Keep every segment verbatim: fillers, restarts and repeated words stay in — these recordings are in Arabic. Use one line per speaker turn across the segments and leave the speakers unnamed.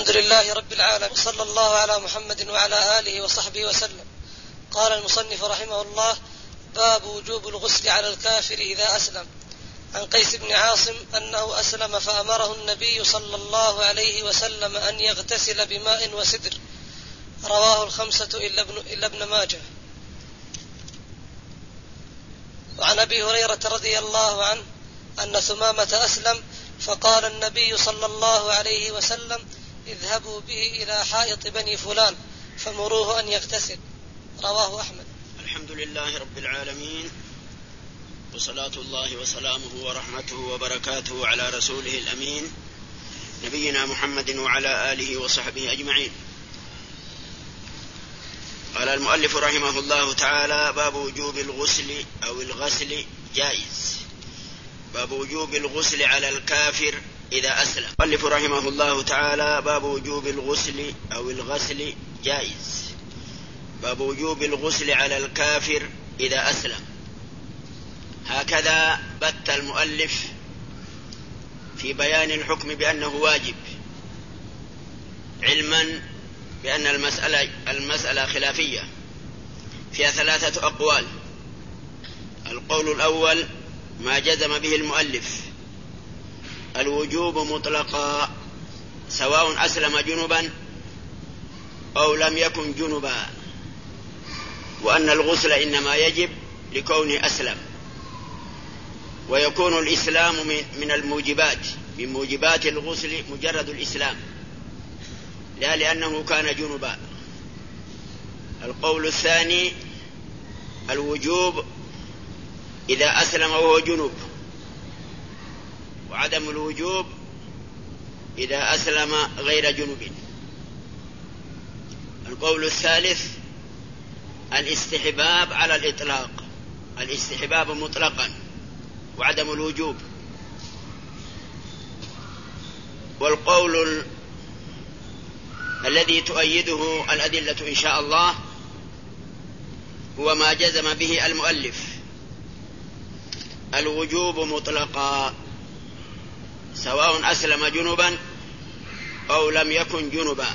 الحمد لله رب العالمين، صلى الله على محمد وعلى آله وصحبه وسلم. قال المصنف رحمه الله: باب وجوب الغسل على الكافر إذا أسلم. عن قيس بن عاصم أنه أسلم فأمره النبي صلى الله عليه وسلم أن يغتسل بماء وسدر. رواه الخمسة إلا ابن ماجه. وعن أبي هريرة رضي الله عنه أن ثمامة أسلم فقال النبي صلى الله عليه وسلم: اذهبوا به إلى حائط بني فلان فمروه أن يغتسل. رواه أحمد.
الحمد لله رب العالمين، وصلاة الله وسلامه ورحمته وبركاته على رسوله الأمين نبينا محمد وعلى آله وصحبه أجمعين. قال المؤلف رحمه الله تعالى: باب وجوب الغسل أو الغسل جائز. باب وجوب الغسل على الكافر إذا أسلم. المؤلف رحمه الله تعالى: باب وجوب الغسل أو الغسل جائز. باب وجوب الغسل على الكافر إذا أسلم. هكذا بت المؤلف في بيان الحكم بأنه واجب، علما بأن المسألة, المسألة خلافية فيها ثلاثة أقوال. القول الأول ما جزم به المؤلف: الوجوب مطلقا سواء أسلم جنبا أو لم يكن جنبا، وأن الغسل إنما يجب لكونه أسلم، ويكون الإسلام من الموجبات، من موجبات الغسل مجرد الإسلام، لا لأنه كان جنبا. القول الثاني: الوجوب إذا أسلم وهو جنب، وعدم الوجوب إذا أسلم غير جنب. القول الثالث: الاستحباب على الإطلاق، الاستحباب مطلقا وعدم الوجوب. والقول ال... الذي تؤيده الأدلة إن شاء الله هو ما جزم به المؤلف: الوجوب مطلقا سواء أسلم جنبا أو لم يكن جنبا.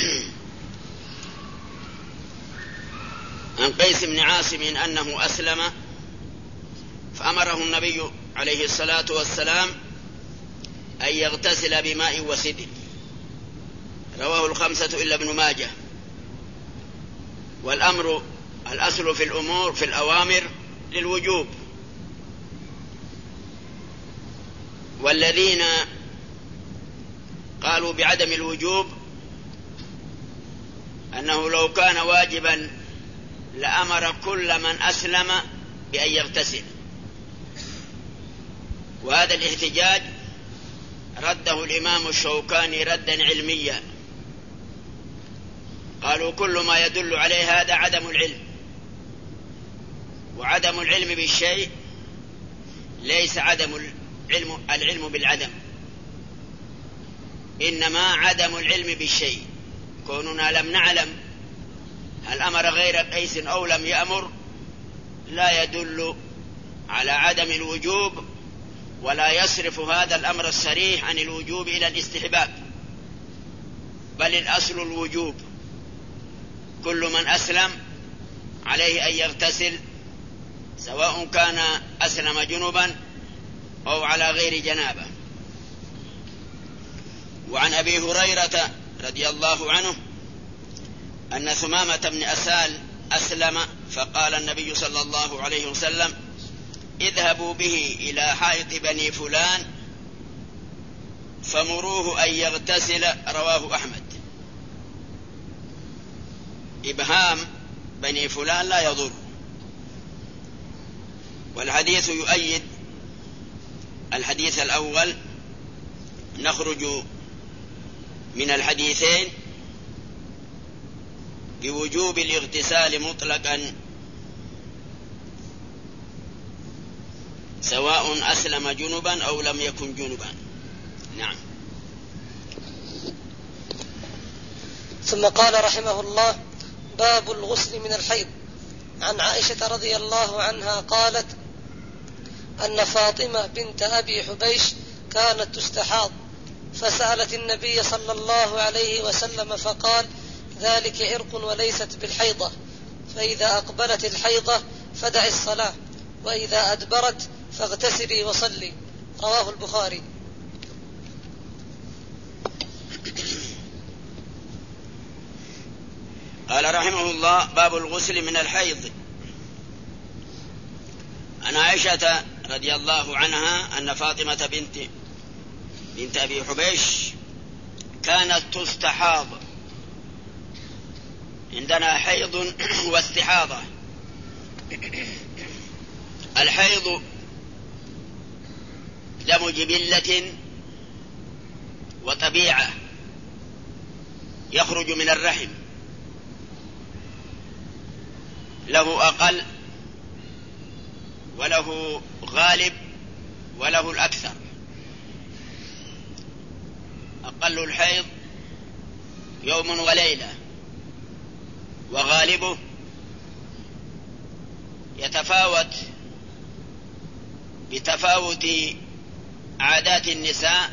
عن قيس بن عاصم أنه أسلم فأمره النبي عليه الصلاة والسلام أن يغتسل بماء وسدر. رواه الخمسة إلا ابن ماجه. والأمر الأصل في الأمور في الأوامر للوجوب، والذين قالوا بعدم الوجوب أنه لو كان واجبا لأمر كل من أسلم بأن يغتسل، وهذا الاحتجاج رده الإمام الشوكاني ردا علميا. قالوا كل ما يدل عليه هذا عدم العلم، وعدم العلم بالشيء ليس عدم العلم, العلم بالعدم، إنما عدم العلم بالشيء. كوننا لم نعلم هل أمر غير قيس أو لم يأمر لا يدل على عدم الوجوب، ولا يصرف هذا الأمر الصريح عن الوجوب إلى الاستحباب، بل الأصل الوجوب. كل من أسلم عليه أن يغتسل سواء كان أسلم جنبا أو على غير جنابه. وعن أبي هريرة رضي الله عنه أن ثمامة بن أسال أسلم فقال النبي صلى الله عليه وسلم: اذهبوا به إلى حائط بني فلان فمروه أن يغتسل. رواه أحمد. إبهام بني فلان لا يضر، والحديث يؤيد الحديث الأول. نخرج من الحديثين بوجوب الاغتسال مطلقا سواء أسلم جنبا أو لم يكن جنبا. نعم.
ثم قال رحمه الله: باب الغسل من الحيض. عن عائشة رضي الله عنها قالت أن فاطمة بنت أبي حبيش كانت تستحاض فسألت النبي صلى الله عليه وسلم فقال: ذلك عرق وليست بالحيضة، فإذا أقبلت الحيضة فدع الصلاة، وإذا أدبرت فاغتسلي وصلي. رواه البخاري.
قال رحمه الله: باب الغسل من الحيض. عن عائشة رضي الله عنها أن فاطمة بنت بنت أبي حبيش كانت تستحاض، عندنا حيض واستحاضة. الحيض دم جبلة وطبيعة يخرج من الرحم، له أقل وله غالب وله الأكثر. أقل الحيض يوم وليلة، وغالبه يتفاوت بتفاوت عادات النساء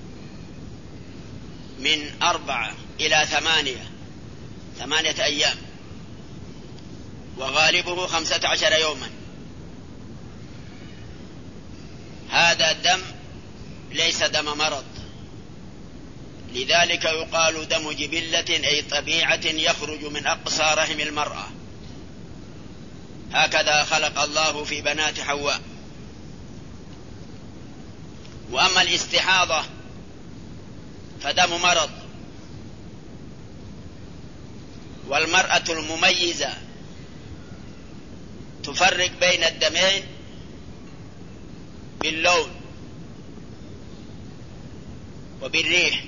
من أربعة إلى ثمانية ثمانية أيام، وغالبه خمسة عشر يوما. هذا الدم ليس دم مرض، لذلك يقال دم جبلة أي طبيعة يخرج من أقصى رحم المرأة، هكذا خلق الله في بنات حواء. وأما الاستحاضة فدم مرض، والمرأة المميزة تفرق بين الدمين باللون وبالريح،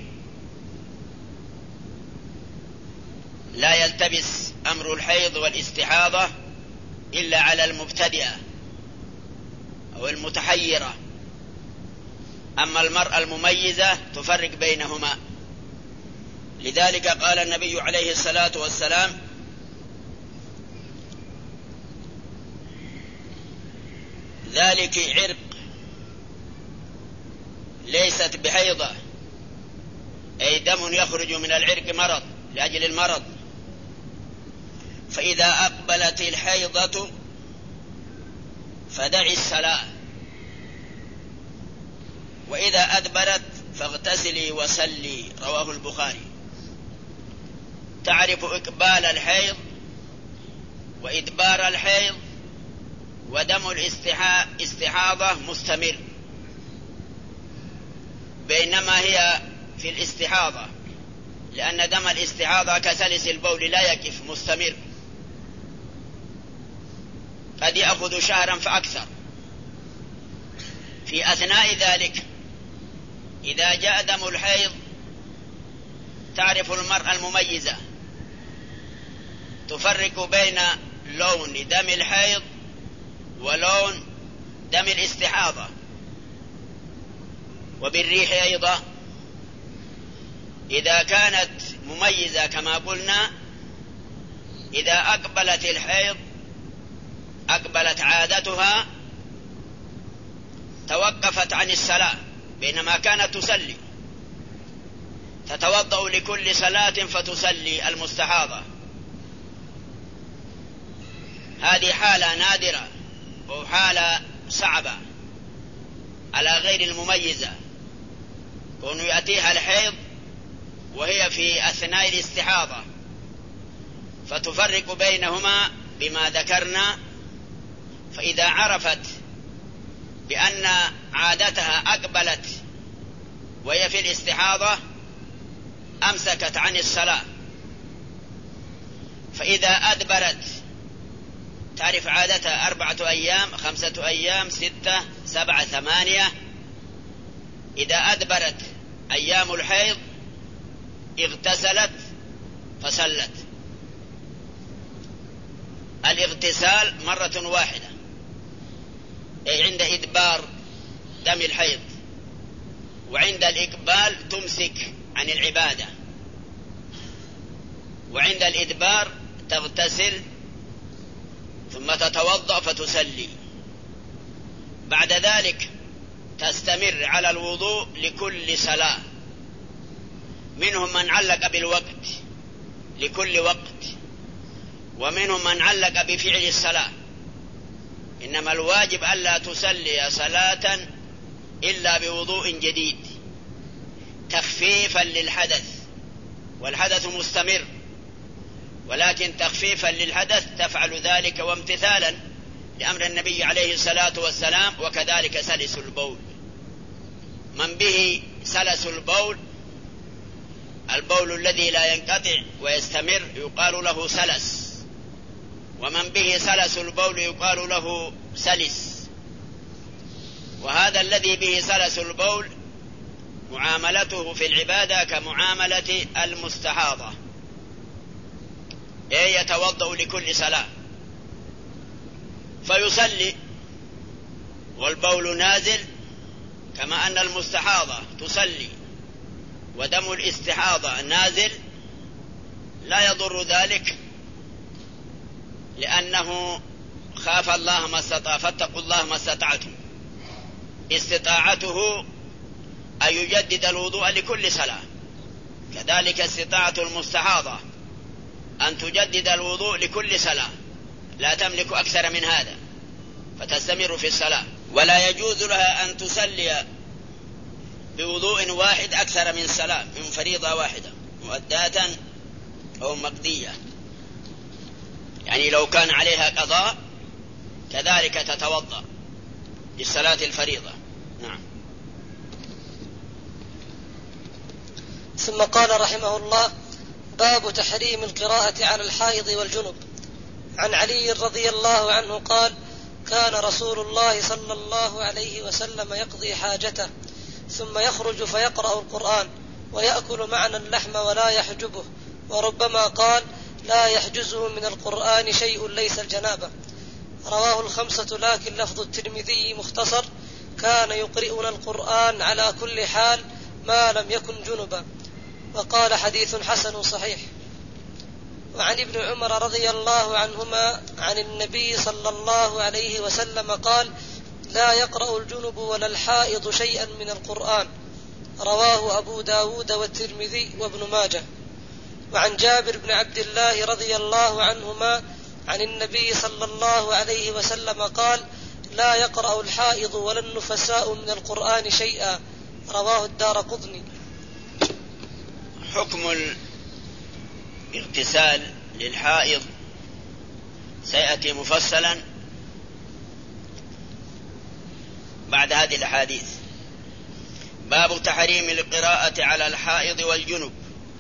لا يلتبس أمر الحيض والاستحاضة إلا على المبتدئة أو المتحيرة. أما المرأة المميزة تفرق بينهما، لذلك قال النبي عليه الصلاة والسلام: ذلك عرق ليست بحيضة، أي دم يخرج من العرق مرض لأجل المرض. فإذا أقبلت الحيضة فدعي الصلاة، وإذا أدبرت فاغتسلي وصلي. رواه البخاري. تعرف إقبال الحيض وإدبار الحيض، ودم الاستحاضة مستمر، بينما هي في الاستحاضة، لأن دم الاستحاضة كسلس البول لا يقف، مستمر، قد يأخذ شهرا فأكثر. في أثناء ذلك إذا جاء دم الحيض تعرف المرأة المميزة تفرق بين لون دم الحيض ولون دم الاستحاضة، وبالريح أيضا. إذا كانت مميزة كما قلنا، إذا أقبلت الحيض أقبلت عادتها توقفت عن الصلاة، بينما كانت تصلي، تتوضأ لكل صلاة فتصلي المستحاضة. هذه حالة نادرة وحالة صعبة على غير المميزة، كون يأتيها الحيض وهي في أثناء الاستحاضة، فتفرق بينهما بما ذكرنا. فإذا عرفت بأن عادتها أقبلت وهي في الاستحاضة أمسكت عن الصلاة. فإذا أدبرت تعرف عادتها أربعة أيام، خمسة أيام، ستة، سبعة، ثمانية. إذا أدبرت أيام الحيض اغتسلت فصلت. الاغتسال مرة واحدة، أي عند إدبار دم الحيض، وعند الإقبال تمسك عن العبادة، وعند الإدبار تغتسل ثم تتوضأ فتصلي. بعد ذلك تستمر على الوضوء لكل صلاة منهم من علق بالوقت لكل وقت، ومنهم من علق بفعل الصلاة، إنما الواجب ألا تصلي صلاة إلا بوضوء جديد تخفيفا للحدث، والحدث مستمر، ولكن تخفيفا للحدث تفعل ذلك وامتثالا لأمر النبي عليه الصلاة والسلام. وكذلك سلس البول، من به سلس البول، البول الذي لا ينقطع ويستمر يقال له سلس، ومن به سلس البول يقال له سلس. وهذا الذي به سلس البول معاملته في العبادة كمعاملة المستحاضة، أي يتوضأ لكل صلاة فيصلي والبول نازل، كما أن المستحاضة تصلي ودم الاستحاضة نازل، لا يضر ذلك، لأنه خاف الله ما استطاع، فاتقوا الله ما استطعتم. استطاعته أن يجدد الوضوء لكل صلاة، كذلك استطاعة المستحاضة أن تجدد الوضوء لكل صلاة، لا تملك أكثر من هذا فتستمر في الصلاة. ولا يجوز لها أن تصلي بوضوء واحد أكثر من صلاة، من فريضة واحدة مؤداة أو مقضية، يعني لو كان عليها قضاء كذلك تتوضأ للصلاة الفريضة. نعم.
ثم قال رحمه الله: باب تحريم القراءة على الحائض والجنب. عن علي رضي الله عنه قال: كان رسول الله صلى الله عليه وسلم يقضي حاجته ثم يخرج فيقرأ القرآن ويأكل معنا اللحم ولا يحجبه، وربما قال: لا يحجزه من القرآن شيء ليس الجنابة. رواه الخمسة، لكن لفظ الترمذي مختصر: كان يقرئنا القرآن على كل حال ما لم يكن جنبا. وقال: حديث حسن صحيح. وعن ابن عمر رضي الله عنهما عن النبي صلى الله عليه وسلم قال: لا يقرأ الجنب ولا الحائض شيئا من القرآن. رواه أبو داود والترمذي وابن ماجه. وعن جابر بن عبد الله رضي الله عنهما عن النبي صلى الله عليه وسلم قال: لا يقرأ الحائض ولا النفساء من القرآن شيئا. رواه الدارقطني.
حكم الاغتسال للحائض سيأتي مفصلا بعد هذه الأحاديث. باب تحريم القراءة على الحائض والجنب.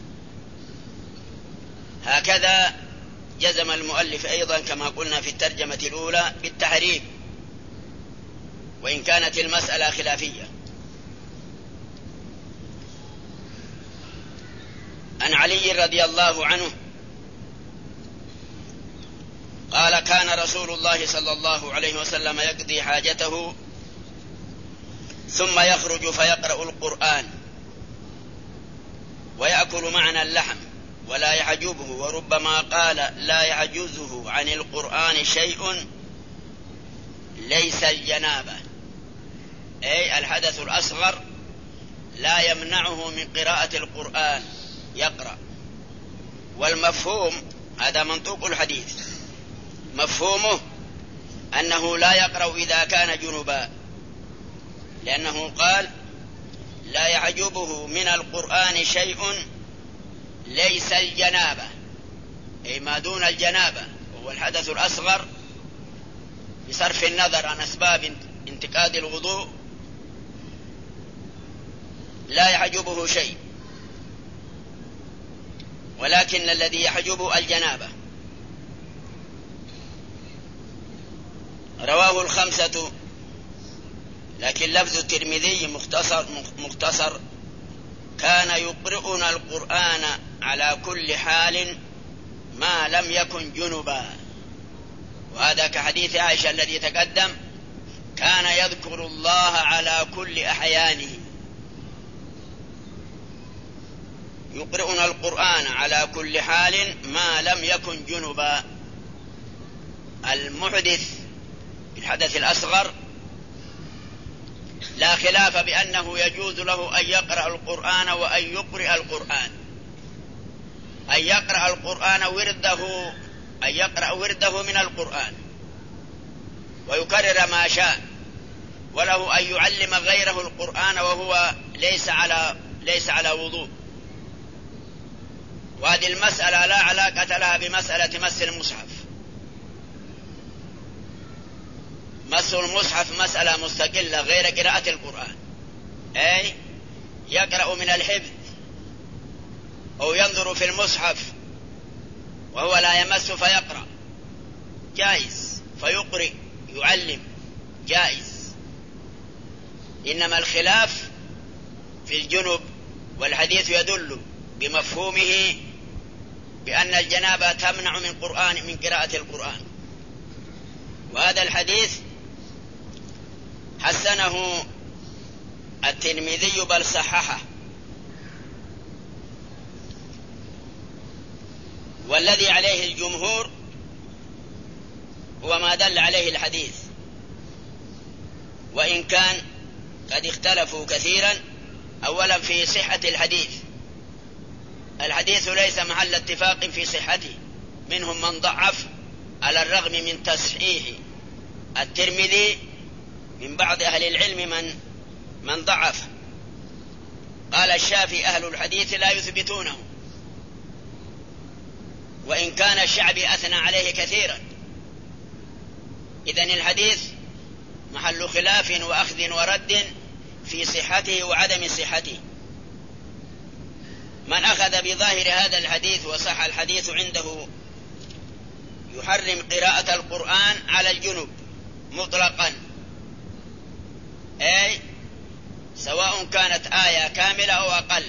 هكذا جزم المؤلف أيضا كما قلنا في الترجمة الأولى بالتحريم، وإن كانت المسألة خلافية. عن علي رضي الله عنه قال: كان رسول الله صلى الله عليه وسلم يقضي حاجته ثم يخرج فيقرأ القرآن ويأكل معنا اللحم ولا يحجبه، وربما قال: لا يحجزه عن القرآن شيء ليس الجنابة، أي الحدث الأصغر لا يمنعه من قراءة القرآن، يقرأ. والمفهوم هذا منطوق الحديث، مفهومه أنه لا يقرأ إذا كان جنبا، لأنه قال: لا يحجبه من القرآن شيء ليس الجنابة، أي ما دون الجنابة، وهو الحدث الأصغر بصرف النظر عن أسباب انتقاد الوضوء، لا يحجبه شيء، ولكن الذي يحجب الجنابة. رواه الخمسة، لكن لفظ الترمذي مختصر, مختصر: كان يقرئنا القرآن على كل حال ما لم يكن جنبا. وهذا كحديث عائشة الذي تقدم: كان يذكر الله على كل أحيانه. يقرئنا القرآن على كل حال ما لم يكن جنبا. المحدث بالحدث الأصغر لا خلاف بأنه يجوز له أن يقرأ القرآن وأن يقرأ القرآن، أن يقرأ القرآن ورده، أن يقرأ ورده من القرآن ويكرر ما شاء، وله أن يعلم غيره القرآن وهو ليس على ليس على وضوء. وهذه المسألة لا علاقة لها بمسألة مس المصحف. مس المصحف مسألة مستقلة غير قراءة القرآن، أي يقرأ من الحفظ أو ينظر في المصحف وهو لا يمس فيقرأ جائز، فيقرئ يعلم جائز. إنما الخلاف في الجنب، والحديث يدل بمفهومه بأن الجنابة تمنع من قرآن من قراءة القرآن. وهذا الحديث حسنه الترمذي بل صححه. والذي عليه الجمهور هو ما دل عليه الحديث، وإن كان قد اختلفوا كثيرا. أولا في صحة الحديث، الحديث ليس محل اتفاق في صحته، منهم من ضعف على الرغم من تصحيح الترمذي، من بعض أهل العلم من من ضعف. قال الشافعي أهل الحديث لا يثبتونه، وإن كان الشعبي أثنى عليه كثيرا. إذن الحديث محل خلاف وأخذ ورد في صحته وعدم صحته. من أخذ بظاهر هذا الحديث وصح الحديث عنده يحرم قراءة القرآن على الجنب مطلقا، أي سواء كانت آية كاملة أو أقل،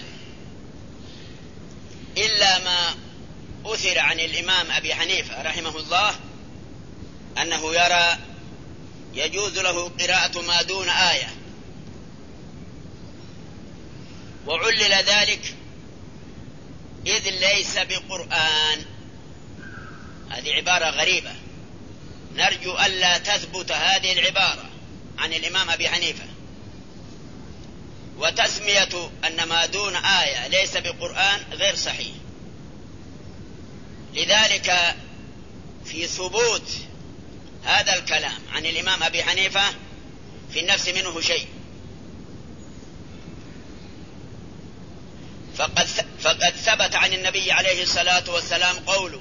إلا ما أثر عن الإمام أبي حنيفة رحمه الله أنه يرى يجوز له قراءة ما دون آية، وعلل ذلك إذ ليس بقرآن. هذه عبارة غريبة، نرجو ألا تثبت هذه العبارة عن الإمام أبي حنيفة. وتسمية أن ما دون آية ليس بقرآن غير صحيح. لذلك في ثبوت هذا الكلام عن الإمام أبي حنيفة في النفس منه شيء. فقد فقد ثبت عن النبي عليه الصلاة والسلام قوله: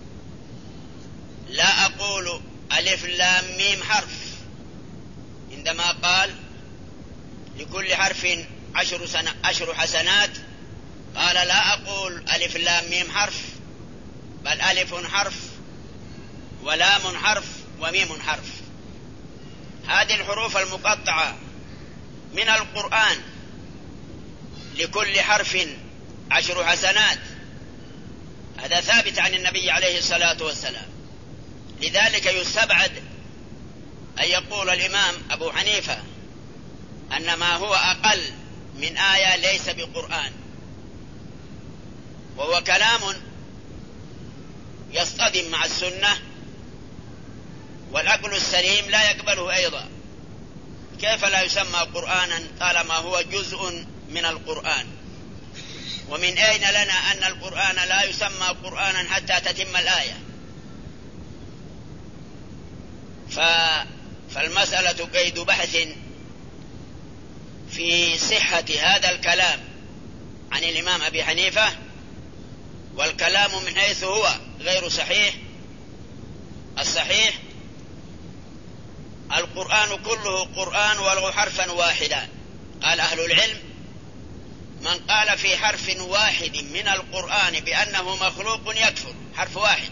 لا أقول ألف لام ميم حرف، عندما قال لكل حرف عشر, سنة عشر حسنات، قال لا أقول ألف لام ميم حرف، بل ألف حرف ولام حرف وميم حرف. هذه الحروف المقطعة من القرآن لكل حرف عشر حسنات، هذا ثابت عن النبي عليه الصلاة والسلام. لذلك يستبعد أن يقول الإمام أبو حنيفة أن ما هو أقل من آية ليس بقرآن، وهو كلام يصطدم مع السنة، والعقل السليم لا يقبله أيضا. كيف لا يسمى قرآنا طالما هو جزء من القرآن؟ ومن أين لنا أن القرآن لا يسمى قرآنا حتى تتم الآية؟ فالمسألة قيد بحث في صحة هذا الكلام عن الإمام أبي حنيفة، والكلام من حيث هو غير صحيح. الصحيح القرآن كله قرآن ولو حرفا واحدا. قال أهل العلم: من قال في حرف واحد من القرآن بأنه مخلوق يكفر، حرف واحد.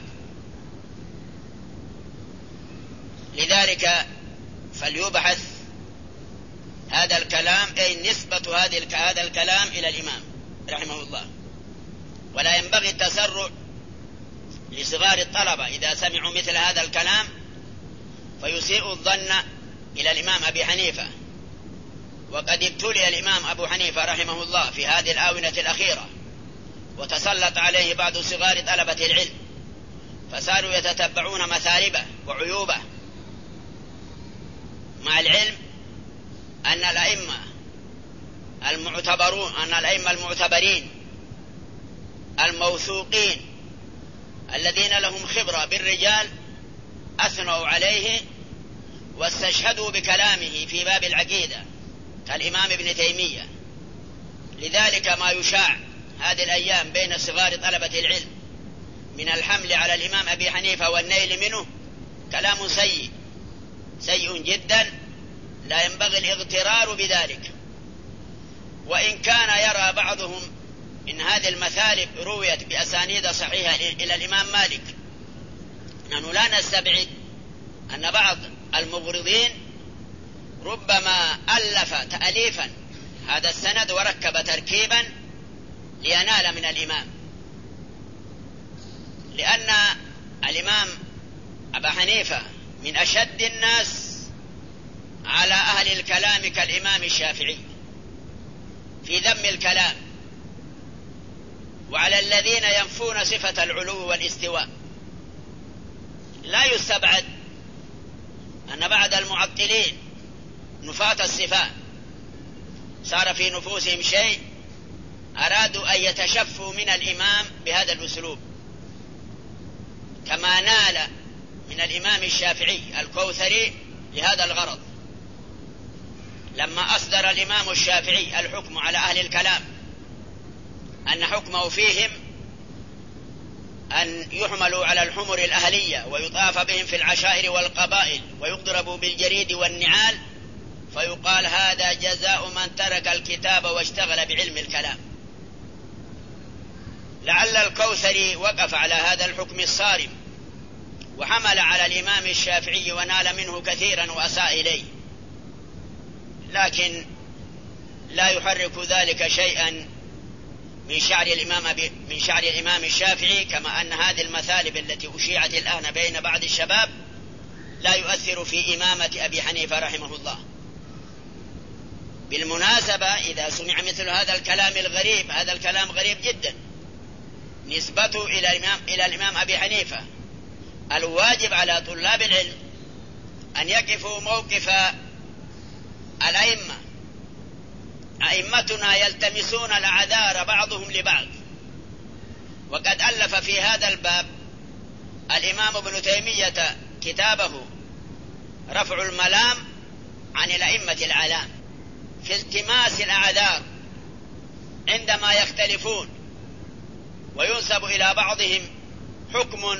لذلك فليبحث هذا الكلام، أي نسبة هذا الكلام إلى الإمام رحمه الله. ولا ينبغي التسرع لصغار الطلبة إذا سمعوا مثل هذا الكلام فيسيء الظن إلى الإمام أبي حنيفة. وقد ابتلي الإمام أبو حنيفة رحمه الله في هذه الآونة الأخيرة، وتسلط عليه بعض صغار طلبة العلم، فصاروا يتتبعون مثالبه وعيوبه، مع العلم أن الأئمة المعتبرون أن الأئمة المعتبرين الموثوقين الذين لهم خبرة بالرجال أثنوا عليه واستشهدوا بكلامه في باب العقيدة كالإمام ابن تيمية. لذلك ما يشاع هذه الأيام بين صغار طلبة العلم من الحمل على الإمام أبي حنيفة والنيل منه كلام سيء سيء جدا، لا ينبغي الاغترار بذلك. وإن كان يرى بعضهم إن هذه المثالب رويت بأسانيد صحيحة إلى الإمام مالك، نحن لا نستبعد أن بعض المغرضين ربما ألف تأليفا هذا السند وركب تركيبا لينال من الإمام، لأن الإمام أبا حنيفة من أشد الناس على أهل الكلام كالإمام الشافعي في ذم الكلام، وعلى الذين ينفون صفة العلو والاستواء. لا يستبعد أن بعض المعطلين نفاة الصفات صار في نفوسهم شيء أرادوا أن يتشفوا من الإمام بهذا الأسلوب، كما نال من الإمام الشافعي الكوثري لهذا الغرض لما أصدر الإمام الشافعي الحكم على أهل الكلام أن حكمه فيهم أن يحملوا على الحمر الأهلية ويطاف بهم في العشائر والقبائل ويضربوا بالجريد والنعال، فيقال هذا جزاء من ترك الكتاب واشتغل بعلم الكلام. لعل الكوثري وقف على هذا الحكم الصارم وحمل على الإمام الشافعي ونال منه كثيرا وأساء إليه، لكن لا يحرك ذلك شيئا من شعر الإمام من شعر الإمام الشافعي، كما أن هذه المثالب التي أشيعت الآن بين بعض الشباب لا يؤثر في إمامة أبي حنيفة رحمه الله. بالمناسبة إذا سمع مثل هذا الكلام الغريب، هذا الكلام غريب جدا نسبته إلى الإمام إلى الإمام أبي حنيفة، الواجب على طلاب العلم أن يقفوا موقف الأئمة. أئمتنا يلتمسون الأعذار بعضهم لبعض، وقد ألف في هذا الباب الإمام ابن تيمية كتابه رفع الملام عن الأئمة الأعلام في التماس الأعذار عندما يختلفون وينسب إلى بعضهم حكم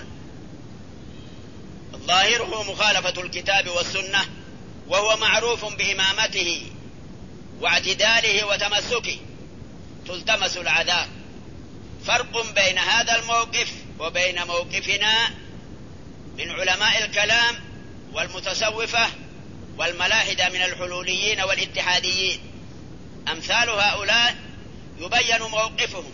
ظاهره مخالفة الكتاب والسنة وهو معروف بإمامته واعتداله وتمسكه، تلتمس الأعذار. فرق بين هذا الموقف وبين موقفنا من علماء الكلام والمتصوفة والملاحدة من الحلوليين والاتحاديين، أمثال هؤلاء يبين موقفهم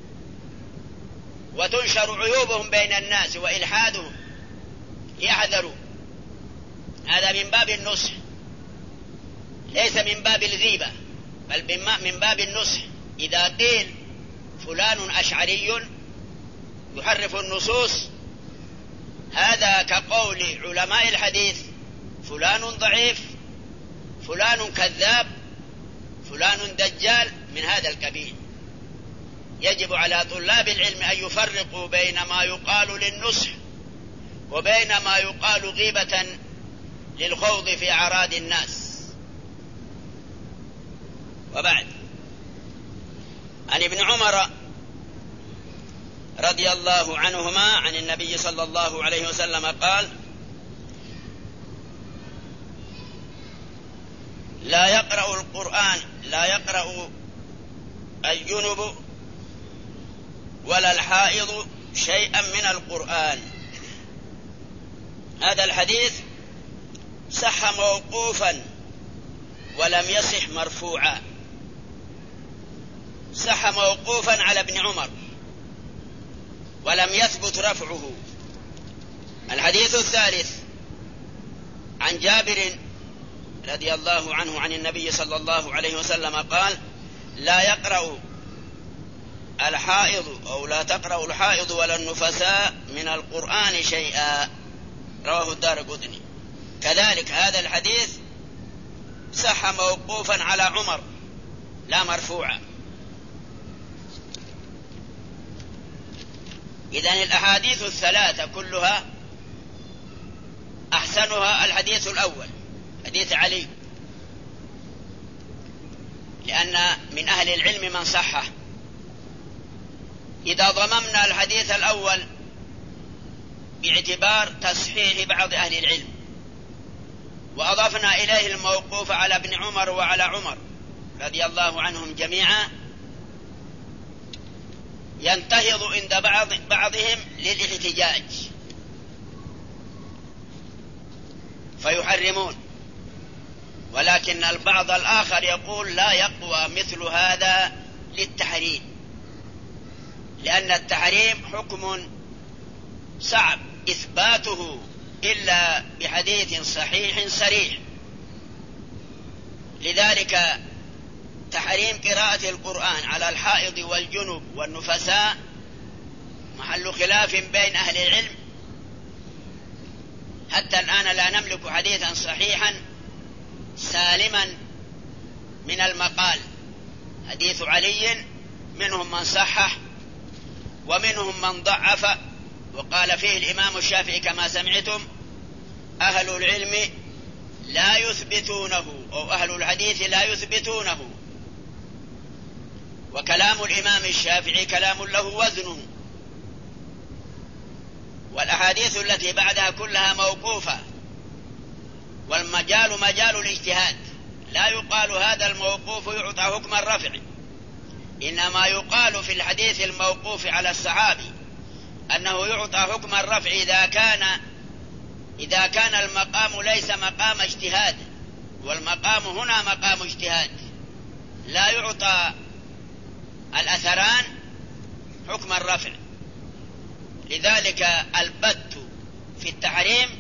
وتنشر عيوبهم بين الناس وإلحادهم، يحذروا. هذا من باب النصح ليس من باب الغيبة، بل من باب النصح. إذا قيل فلان أشعري يحرف النصوص، هذا كقول علماء الحديث فلان ضعيف، فلان كذاب، فلان دجال، من هذا القبيل. يجب على طلاب العلم أن يفرقوا بين ما يقال للنصح وبين ما يقال غيبة للخوض في أعراض الناس. وبعد، عن ابن عمر رضي الله عنهما عن النبي صلى الله عليه وسلم قال: لا يقرأ القرآن لا يقرأ الجنب ولا الحائض شيئا من القرآن. هذا الحديث صح موقوفا ولم يصح مرفوعا. صح موقوفا على ابن عمر ولم يثبت رفعه. الحديث الثالث عن جابر رضي الله عنه عن النبي صلى الله عليه وسلم قال: لا يقرأ الحائض أو لا تقرأ الحائض ولا النفساء من القرآن شيئا، رواه الدارقطني. كذلك هذا الحديث صح موقوفا على عمر لا مرفوعا. إذن الأحاديث الثلاثة كلها أحسنها الحديث الأول حديث علي، لأن من أهل العلم من صحه. إذا ضممنا الحديث الأول باعتبار تصحيح بعض أهل العلم وأضفنا إليه الموقوف على ابن عمر وعلى عمر رضي الله عنهم جميعا، ينتهض عند بعض بعضهم للاحتجاج فيحرمون، ولكن البعض الآخر يقول لا يقوى مثل هذا للتحريم، لأن التحريم حكم صعب إثباته إلا بحديث صحيح صريح. لذلك تحريم قراءة القرآن على الحائض والجنب والنفساء محل خلاف بين أهل العلم. حتى الآن لا نملك حديثا صحيحا سالما من المقال. حديث علي منهم من صحح ومنهم من ضعف، وقال فيه الإمام الشافعي كما سمعتم: أهل العلم لا يثبتونه، أو أهل الحديث لا يثبتونه. وكلام الإمام الشافعي كلام له وزن، والأحاديث التي بعدها كلها موقوفة، والمجال مجال الاجتهاد. لا يقال هذا الموقوف يعطى حكم الرفع، إنما يقال في الحديث الموقوف على الصحابي أنه يعطى حكم الرفع إذا كان إذا كان المقام ليس مقام اجتهاد، والمقام هنا مقام اجتهاد. لا يعطى الأثران حكم الرفع. لذلك البت في التحريم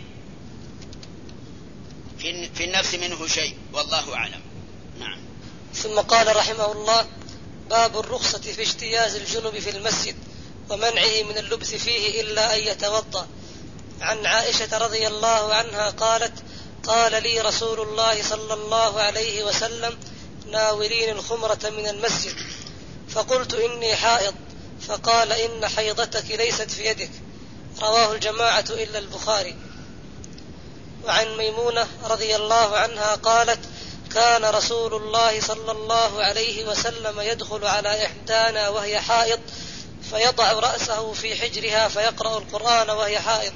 في النفس منه شيء، والله أعلم. نعم.
ثم قال رحمه الله: باب الرخصة في اجتياز الجنب في المسجد ومنعه من اللبس فيه إلا أن يتوضأ. عن عائشة رضي الله عنها قالت: قال لي رسول الله صلى الله عليه وسلم: ناولين الخمرة من المسجد، فقلت إني حائض، فقال: إن حيضتك ليست في يدك. رواه الجماعة إلا البخاري. وعن ميمونة رضي الله عنها قالت: كان رسول الله صلى الله عليه وسلم يدخل على إحدانا وهي حائض فيضع رأسه في حجرها فيقرأ القرآن وهي حائض،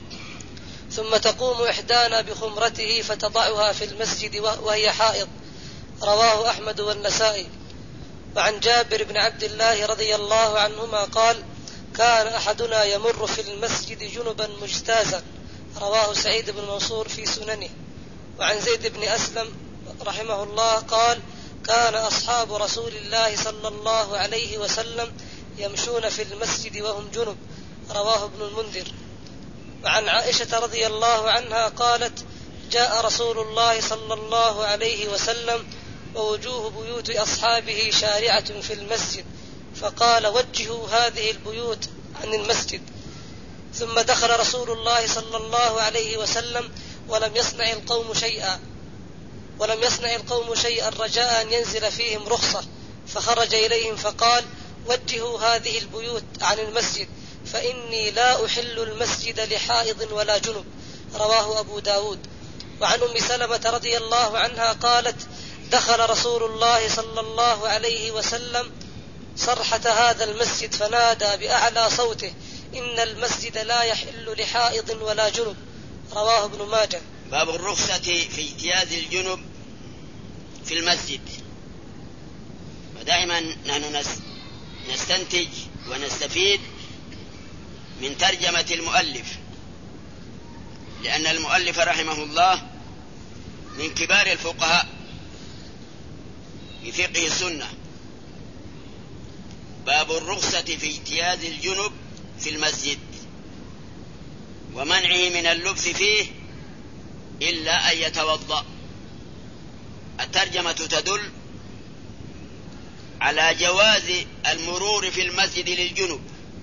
ثم تقوم إحدانا بخمرته فتضعها في المسجد وهي حائض. رواه أحمد والنسائي. وعن جابر بن عبد الله رضي الله عنهما قال: كان أحدنا يمر في المسجد جنبا مجتازا. رواه سعيد بن منصور في سننه. وعن زيد بن أسلم رحمه الله قال: كان أصحاب رسول الله صلى الله عليه وسلم يمشون في المسجد وهم جنب. رواه ابن المنذر. وعن عائشة رضي الله عنها قالت: جاء رسول الله صلى الله عليه وسلم ووجوه بيوت أصحابه شارعة في المسجد، فقال: وجهوا هذه البيوت عن المسجد. ثم دخل رسول الله صلى الله عليه وسلم ولم يصنع القوم شيئا ولم يصنع القوم شيئا رجاء أن ينزل فيهم رخصة، فخرج إليهم فقال: وجهوا هذه البيوت عن المسجد، فإني لا أحل المسجد لحائض ولا جنب. رواه أبو داود. وعن أم سلمة رضي الله عنها قالت: دخل رسول الله صلى الله عليه وسلم صرحة هذا المسجد فنادى بأعلى صوته: إن المسجد لا يحل لحائض ولا جنب. رواه ابن ماجه.
باب الرخصة في اجتياز الجنب في المسجد. ودائما نحن نستنتج ونستفيد من ترجمة المؤلف، لأن المؤلف رحمه الله من كبار الفقهاء في فقه السنة. باب الرخصة في اجتياز الجنب في المسجد ومنعه من اللبس فيه إلا أن يتوضأ. الترجمة تدل على جواز المرور في المسجد للجنب،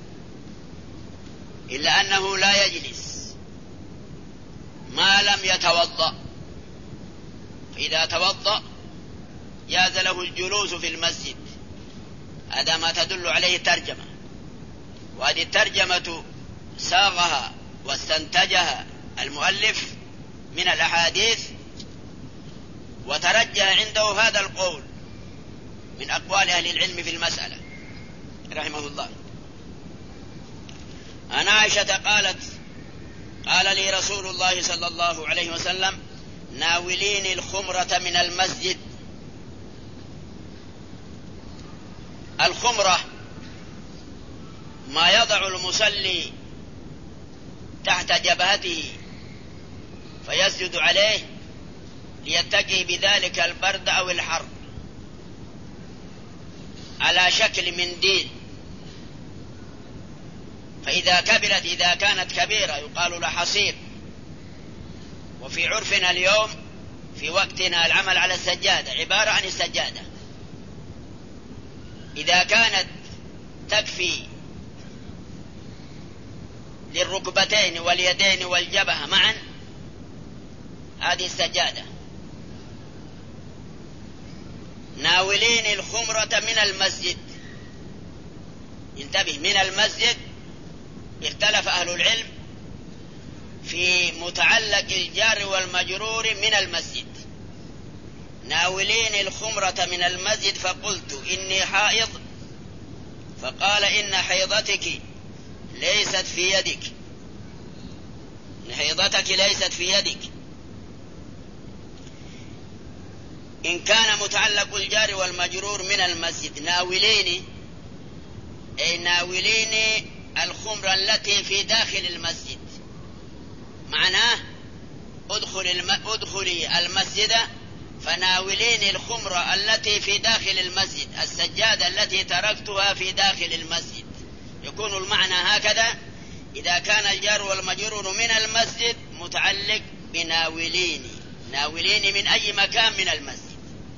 إلا أنه لا يجلس ما لم يتوضأ، إذا توضأ جاز له الجلوس في المسجد. هذا ما تدل عليه الترجمة، وهذه الترجمة ساغها واستنتجها المؤلف من الأحاديث، وترجح عنده هذا القول من أقوال أهل العلم في المسألة رحمه الله. عن عائشة قالت: قال لي رسول الله صلى الله عليه وسلم: ناوليني الخمرة من المسجد. الخمرة ما يضع المصلي تحت جبهته فيسجد عليه ليتقي بذلك البرد أو الحر، على شكل منديل، فإذا كبرت إذا كانت كبيرة يقال لها حصير. وفي عرفنا اليوم في وقتنا العمل على السجادة عبارة عن السجادة. إذا كانت تكفي للركبتين واليدين والجبهة معا هذه السجادة. ناولين الخمرة من المسجد. انتبه، من المسجد. اختلف أهل العلم في متعلق الجار والمجرور من المسجد. ناولين الخمرة من المسجد فقلت إني حائض، فقال إن حيضتك ليست في يدك، إن حيضتك ليست في يدك. إن كان متعلق الجار والمجرور من المسجد ناوليني، أي ناوليني الخمرة التي في داخل المسجد، معناه ادخل الم... ادخلي المسجد فناوليني الخمرة التي في داخل المسجد، السجادة التي تركتها في داخل المسجد. يكون المعنى هكذا إذا كان الجار والمجرور من المسجد متعلق بناوليني، ناوليني من أي مكان من المسجد.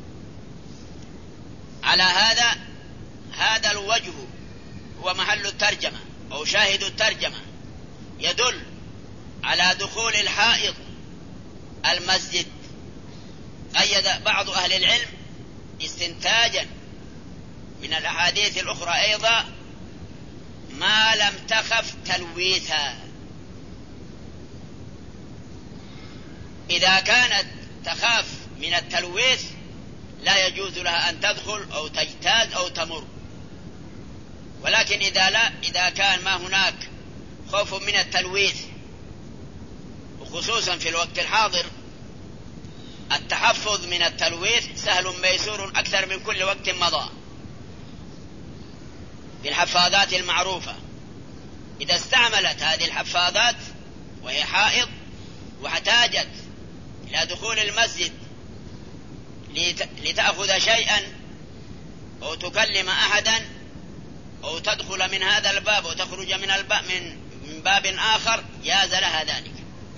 على هذا هذا الوجه هو محل الترجمة أو شاهد الترجمة، يدل على دخول الحائض المسجد. قيد بعض أهل العلم استنتاجا من الأحاديث الأخرى أيضا ما لم تخف تلويثها. إذا كانت تخاف من التلويث لا يجوز لها أن تدخل أو تجتاز أو تمر. ولكن إذا لا إذا كان ما هناك خوف من التلويث، وخصوصا في الوقت الحاضر التحفظ من التلويث سهل ميسور أكثر من كل وقت مضى بالحفاظات المعروفة. إذا استعملت هذه الحفاظات وهي حائض واحتاجت إلى دخول المسجد لتأخذ شيئا أو تكلم أحدا أو تدخل من هذا الباب وتخرج من الباب من باب آخر جاز لها ذلك.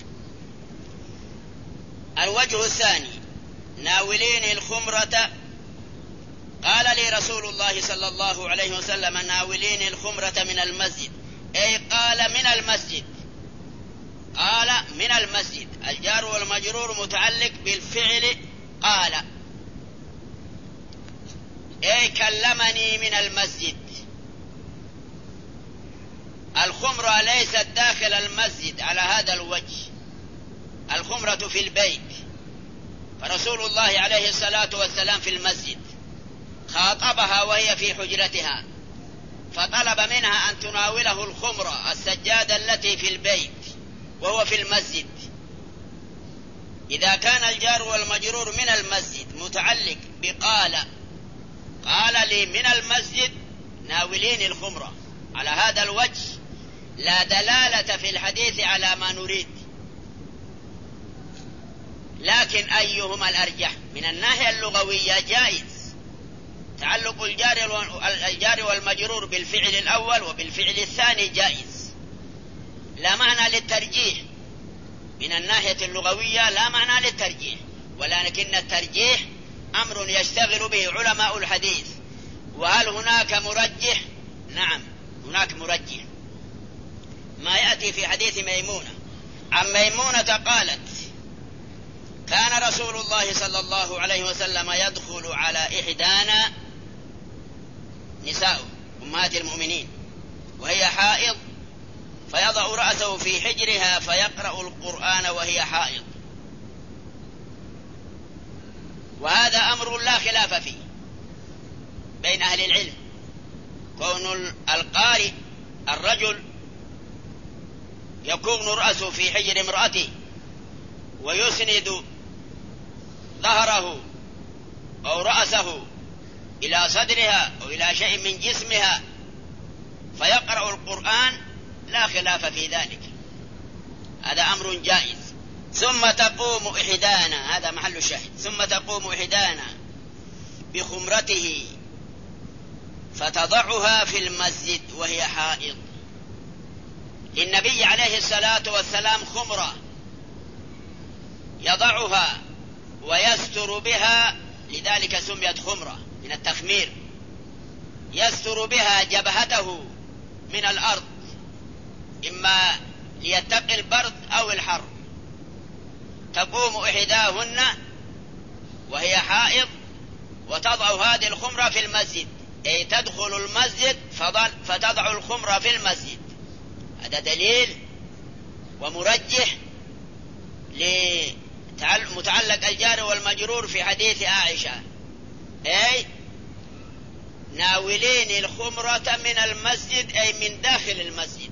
الوجه الثاني ناوليني الخمرة. قال لي رسول الله صلى الله عليه وسلم ناوليني الخمرة من المسجد، أي قال من المسجد. قال من المسجد، الجار والمجرور متعلق بالفعل قال، أي كلمني من المسجد. الخمرة ليست داخل المسجد على هذا الوجه، الخمرة في البيت، فرسول الله عليه الصلاة والسلام في المسجد خاطبها وهي في حجرتها فطلب منها أن تناوله الخمرة السجادة التي في البيت وهو في المسجد. إذا كان الجار والمجرور من المسجد متعلق بقال، قال لي من المسجد ناوليني الخمرة، على هذا الوجه لا دلالة في الحديث على ما نريد. لكن أيهما الأرجح؟ من الناحية اللغوية جائز تعلق الجار والمجرور بالفعل الأول وبالفعل الثاني جائز، لا معنى للترجيح. من الناحية اللغوية لا معنى للترجيح، ولكن الترجيح أمر يشتغل به علماء الحديث. وهل هناك مرجح؟ نعم هناك مرجح، ما يأتي في حديث ميمونة. عن ميمونة قالت كان رسول الله صلى الله عليه وسلم يدخل على إحدانا نساء أمهات المؤمنين وهي حائض فيضع رأسه في حجرها فيقرأ القرآن وهي حائض، وهذا أمر لا خلاف فيه بين أهل العلم، كون القارئ الرجل يكون رأسه في حجر امرأته ويسند ظهره أو رأسه إلى صدرها أو إلى شيء من جسمها فيقرأ القرآن لا خلاف في ذلك، هذا أمر جائز. ثم تقوم إحدانا، هذا محل الشاهد، ثم تقوم إحدانا بخمرته فتضعها في المسجد وهي حائض. للنبي عليه الصلاة والسلام خمرة يضعها ويستر بها، لذلك سميت خمرة من التخمير، يستر بها جبهته من الأرض إما ليتقي البرد أو الحر. تقوم إحداهن وهي حائض وتضع هذه الخمرة في المسجد، أي تدخل المسجد فتضع الخمرة في المسجد. هذا دليل ومرجح لمتعلق الجار والمجرور في حديث عائشة، أي ناولين الخمرة من المسجد أي من داخل المسجد.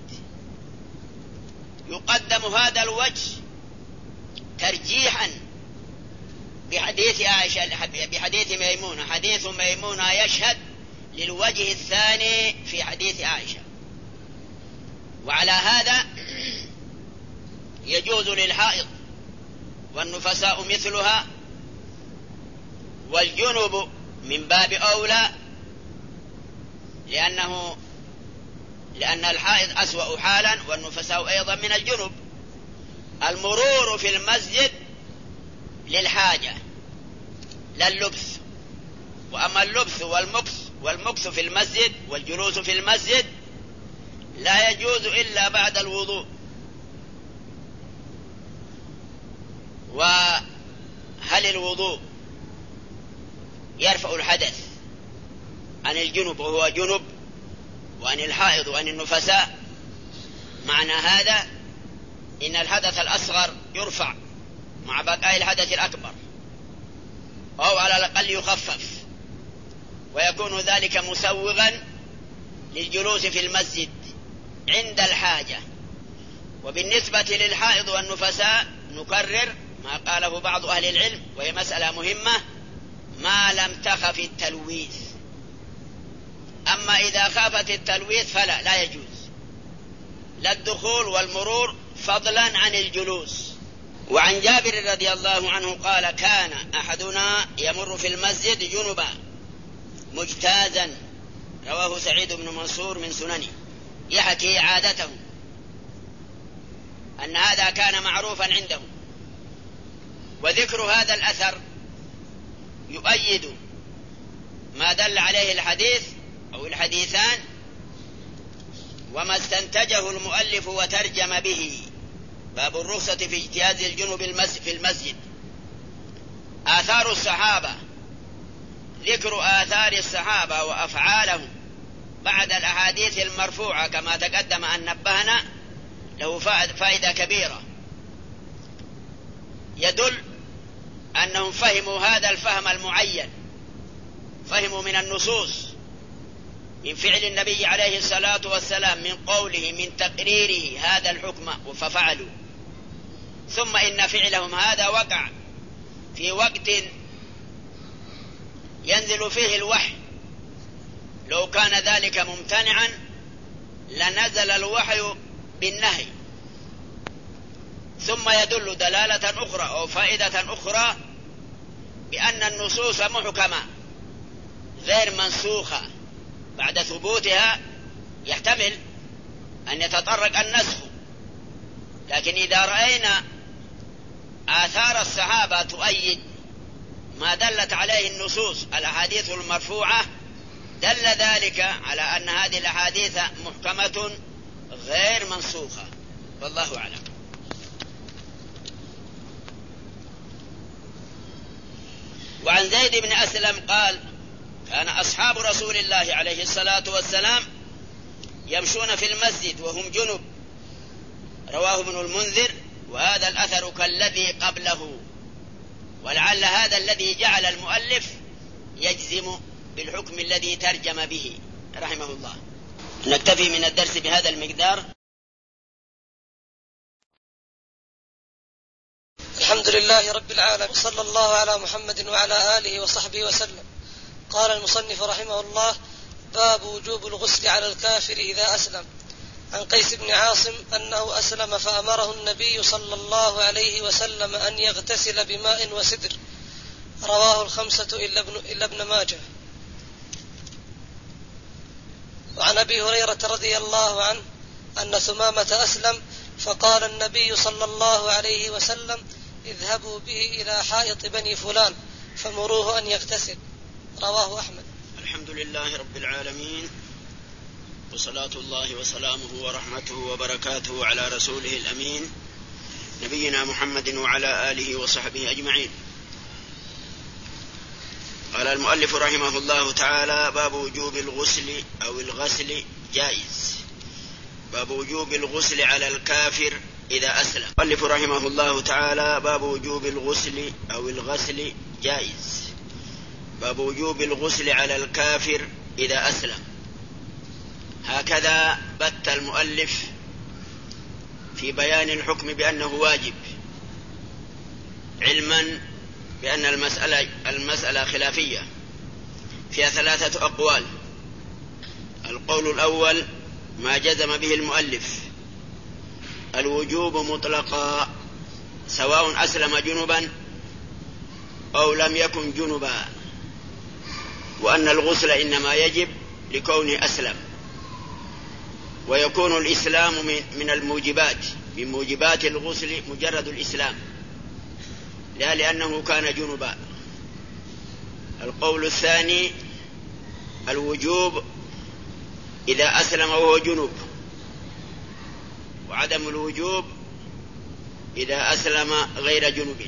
يقدم هذا الوجه ترجيحا بحديث عائشة بحديث ميمونة، حديث ميمونة يشهد للوجه الثاني في حديث عائشة. وعلى هذا يجوز للحائض والنفساء مثلها، والجنب من باب أولى، لأنه لأن الحائض أسوأ حالا والنفساء أيضا من الجنب. المرور في المسجد للحاجة لا اللبث، وأما اللبث والمكث والمكث في المسجد والجلوس في المسجد لا يجوز إلا بعد الوضوء. وهل الوضوء يرفع الحدث عن الجنب وهو جنب وعن الحائض وعن النفساء؟ معنى هذا إن الحدث الأصغر يرفع مع بقاء الحدث الأكبر، أو على الأقل يخفف، ويكون ذلك مسوغا للجلوس في المسجد عند الحاجة. وبالنسبة للحائض والنفساء نكرر ما قاله بعض أهل العلم، وهي مسألة مهمة، ما لم تخف التلويث. أما إذا خافت التلويث فلا لا يجوز لا الدخول والمرور فضلا عن الجلوس. وعن جابر رضي الله عنه قال: كان أحدنا يمر في المسجد جنبا مجتازا، رواه سعيد بن منصور من سننه، يحكي عادته أن هذا كان معروفا عنده. وذكر هذا الأثر يؤيد ما دل عليه الحديث أو الحديثان وما استنتجه المؤلف وترجم به، باب الرخصة في اجتياز الجنب في المسجد. آثار الصحابة، ذكر آثار الصحابة وأفعالهم بعد الأحاديث المرفوعة كما تقدم أن نبهنا له فائدة كبيرة، يدل أنهم فهموا هذا الفهم المعين، فهموا من النصوص، من فعل النبي عليه الصلاة والسلام، من قوله، من تقريره هذا الحكم ففعلوا. ثم إن فعلهم هذا وقع في وقت ينزل فيه الوحي، لو كان ذلك ممتنعا لنزل الوحي بالنهي. ثم يدل دلالة أخرى أو فائدة أخرى بأن النصوص محكمة غير منسوخة، بعد ثبوتها يحتمل أن يتطرق النسخ، لكن إذا رأينا آثار الصحابة تؤيد ما دلت عليه النصوص الأحاديث المرفوعة، دل ذلك على أن هذه الأحاديث محكمة غير منسوخة، والله أعلم. وعن زيد بن أسلم قال كان أصحاب رسول الله عليه الصلاة والسلام يمشون في المسجد وهم جنب، رواه ابن المنذر. وهذا الأثر كالذي قبله، ولعل هذا الذي جعل المؤلف يجزم بالحكم الذي ترجم به رحمه الله. نكتفي من الدرس بهذا المقدار.
الحمد لله رب العالمين، صلى الله على محمد وعلى آله وصحبه وسلم. قال المصنف رحمه الله: باب وجوب الغسل على الكافر إذا أسلم. عن قيس بن عاصم أنه أسلم فأمره النبي صلى الله عليه وسلم أن يغتسل بماء وسدر، رواه الخمسة إلا ابن ماجه. وعن أبي هريرة رضي الله عنه أن ثمامة أسلم فقال النبي صلى الله عليه وسلم: اذهبوا به إلى حائط بني فلان فمروه أن يغتسل، رواه أحمد.
الحمد لله رب العالمين، وصلاة الله وسلامه ورحمته وبركاته على رسوله الأمين نبينا محمد وعلى آله وصحبه أجمعين. قال المؤلف رحمه الله تعالى: باب وجوب الغسل أو الغسل جائز. باب وجوب الغسل على الكافر إذا أسلم. المؤلف رحمه الله تعالى: باب وجوب الغسل أو الغسل جائز. باب وجوب الغسل على الكافر إذا أسلم. هكذا بت المؤلف في بيان الحكم بأنه واجب، علما بأن المسألة, المسألة خلافية فيها ثلاثة أقوال. القول الأول ما جزم به المؤلف: الوجوب مطلقا سواء أسلم جنبا أو لم يكن جنبا، وأن الغسل إنما يجب لكونه أسلم، ويكون الإسلام من الموجبات، من موجبات الغسل مجرد الإسلام، لا لأنه كان جنبا. القول الثاني: الوجوب إذا أسلم وهو جنب، وعدم الوجوب إذا أسلم غير جنب.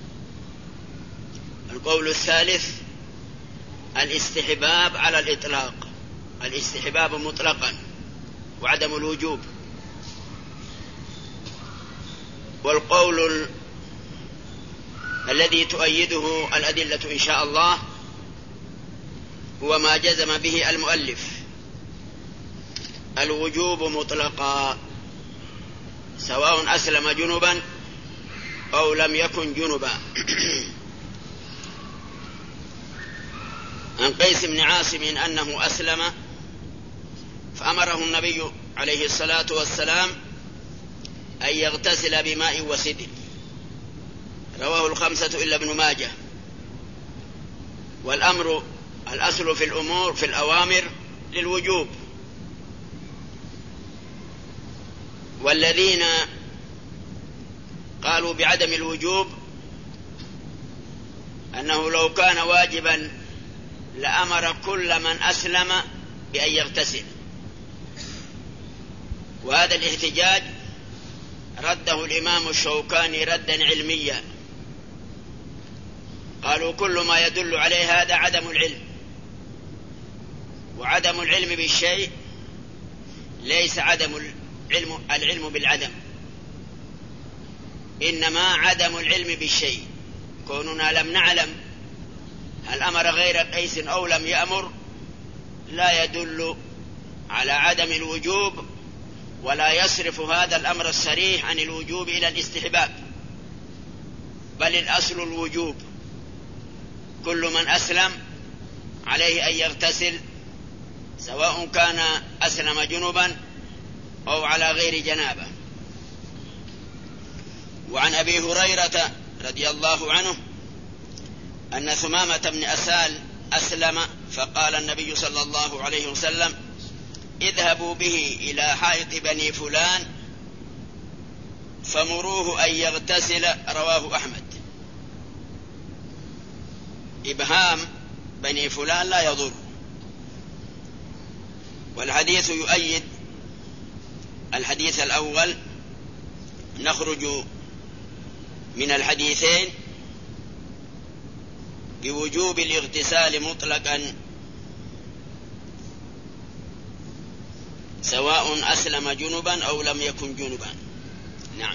القول الثالث: الاستحباب على الإطلاق، الاستحباب مطلقا وعدم الوجوب. والقول الذي تؤيده الأدلة إن شاء الله هو ما جزم به المؤلف: الوجوب مطلقا سواء أسلم جنبا أو لم يكن جنبا. عن قيس بن عاصم أنه أسلم فأمره النبي عليه الصلاة والسلام أن يغتسل بماء وسدر، رواه الخمسة إلا ابن ماجه. والأمر الأصل في الأمور في الأوامر للوجوب، والذين قالوا بعدم الوجوب أنه لو كان واجبا لأمر كل من أسلم بأن يغتسل. وهذا الاحتجاج رده الإمام الشوكاني ردا علميا، قالوا كل ما يدل عليه هذا عدم العلم، وعدم العلم بالشيء ليس عدم العلم, العلم بالعدم، إنما عدم العلم بالشيء. كوننا لم نعلم هل أمر غير قيس أو لم يأمر لا يدل على عدم الوجوب، ولا يصرف هذا الأمر الصريح عن الوجوب إلى الاستحباب، بل الأصل الوجوب. كل من أسلم عليه أن يغتسل سواء كان أسلم جنبا أو على غير جنابه. وعن أبي هريرة رضي الله عنه أن ثمامة بن أسال أسلم فقال النبي صلى الله عليه وسلم: اذهبوا به إلى حائط بني فلان فمروه أن يغتسل، رواه أحمد. إبهام بني فلان لا يضر، والحديث يؤيد الحديث الأول. نخرج من الحديثين بوجوب الاغتسال مطلقا سواء أسلم جنبا أو لم يكن جنبا. نعم.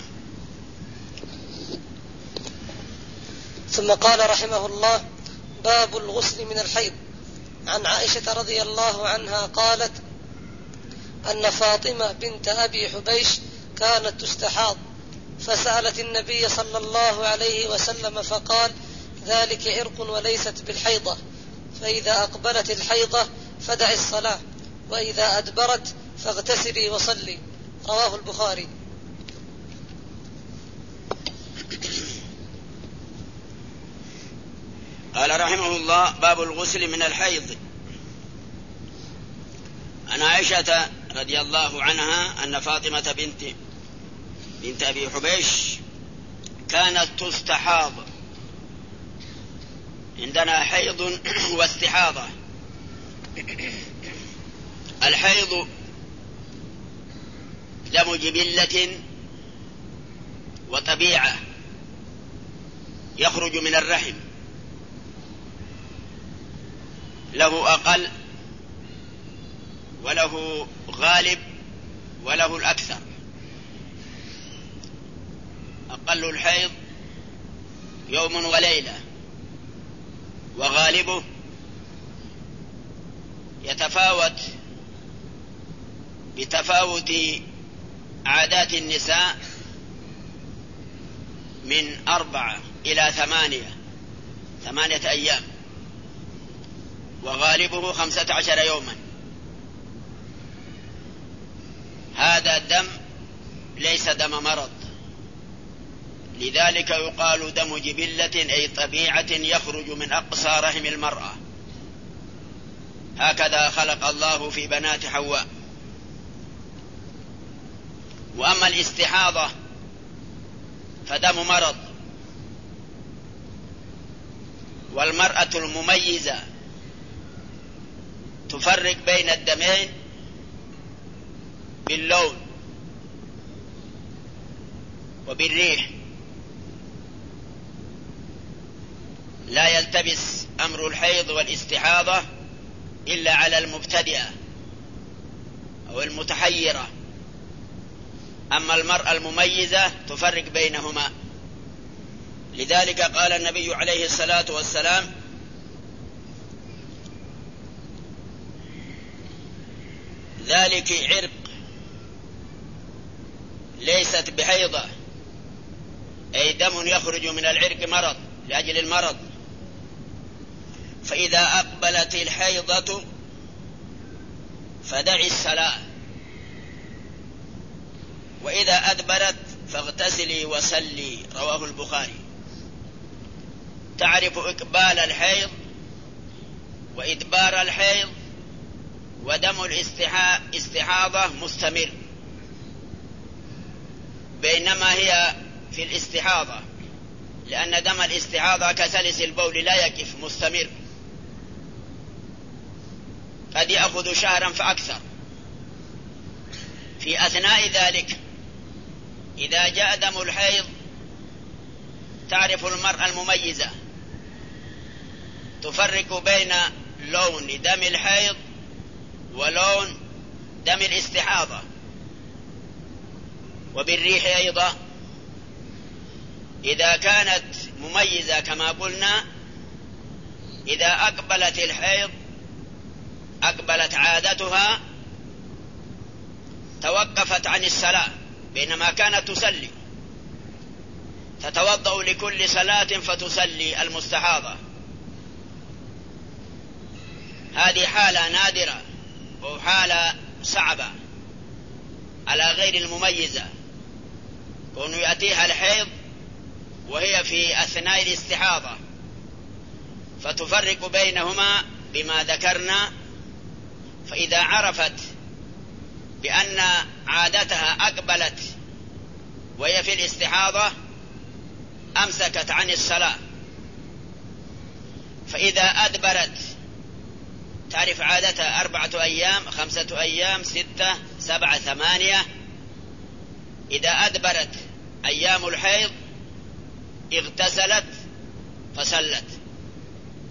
ثم قال رحمه الله: باب الغسل من الحيض. عن عائشة رضي الله عنها قالت أن فاطمة بنت أبي حبيش كانت تستحاض، فسألت النبي صلى الله عليه وسلم فقال: ذلك عرق وليست بالحيضة، فإذا أقبلت الحيضة فدع الصلاة، وإذا أدبرت فاغتسلي وصلي. رواه البخاري.
قال رحمه الله: باب الغسل من الحيض. عن عائشة رضي الله عنها أن فاطمة بنت بنت أبي حبيش كانت تستحاض. عندنا حيض واستحاضة. الحيض دم جبلة وطبيعة يخرج من الرحم، له أقل وله غالب وله الأكثر. أقل الحيض يوم وليلة، وغالبه يتفاوت بتفاوت عادات النساء من أربعة إلى ثمانية ثمانية أيام، وغالبه خمسة عشر يوما. هذا الدم ليس دم مرض، لذلك يقال دم جبلة أي طبيعة يخرج من أقصى رحم المرأة، هكذا خلق الله في بنات حواء. وأما الاستحاضة فدم مرض، والمرأة المميزة تفرق بين الدمين باللون وبالريح، لا يلتبس أمر الحيض والاستحاضة إلا على المبتدئة أو المتحيرة. أما المرأة المميزة تفرق بينهما، لذلك قال النبي عليه الصلاة والسلام: ذلك عرق ليست بحيضة، أي دم يخرج من العرق مرض لأجل المرض. فإذا أقبلت الحيضة فدعي الصلاة، وإذا أدبرت فاغتسلي وصلي. رواه البخاري. تعرف إقبال الحيض وإدبار الحيض، ودم الاستحاضة مستمر، بينما هي في الاستحاضة، لأن دم الاستحاضة كسلس البول لا يقف، مستمر، قد يأخذ شهرا فأكثر. في أثناء ذلك إذا جاء دم الحيض تعرف المرأة المميزة تفرق بين لون دم الحيض ولون دم الاستحاضة، وبالريح أيضا. إذا كانت مميزة كما قلنا، إذا أقبلت الحيض أقبلت عادتها توقفت عن الصلاة بينما كانت تصلي، تتوضأ لكل صلاة فتصلي المستحاضة. هذه حالة نادرة وحالة صعبة على غير المميزة، كون يأتيها الحيض وهي في أثناء الاستحاضة، فتفرق بينهما بما ذكرنا. فإذا عرفت بأن عادتها أقبلت وهي في الاستحاضة أمسكت عن الصلاة، فإذا أدبرت تعرف عادتها أربعة أيام، خمسة أيام، ستة، سبعة، ثمانية. إذا أدبرت أيام الحيض اغتسلت فصلت،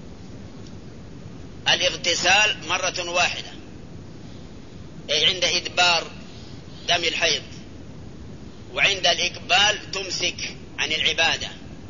الاغتسال مرة واحدة، أي عند إدبار دم الحيض، وعند الإقبال تمسك عن العبادة،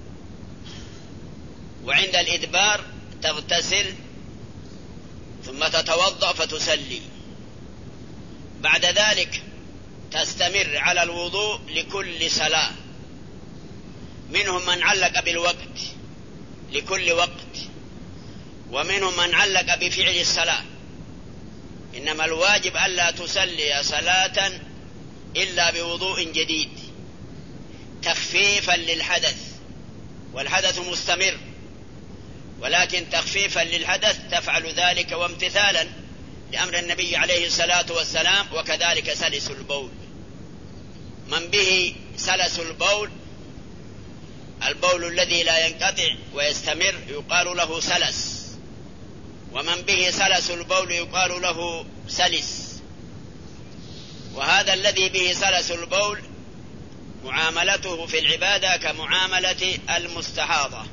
وعند الإدبار تغتسل ثم تتوضأ فتصلي. بعد ذلك تستمر على الوضوء لكل صلاة. منهم من علق بالوقت لكل وقت، ومنهم من علق بفعل الصلاة، إنما الواجب ألا تصلي صلاة إلا بوضوء جديد تخفيفا للحدث، والحدث مستمر، ولكن تخفيفا للحدث تفعل ذلك وامتثالا لأمر النبي عليه الصلاة والسلام. وكذلك سلس البول، من به سلس البول، البول الذي لا ينقطع ويستمر يقال له سلس، ومن به سلس البول يقال له سلس. وهذا الذي به سلس البول معاملته في العبادة كمعاملة المستحاضة،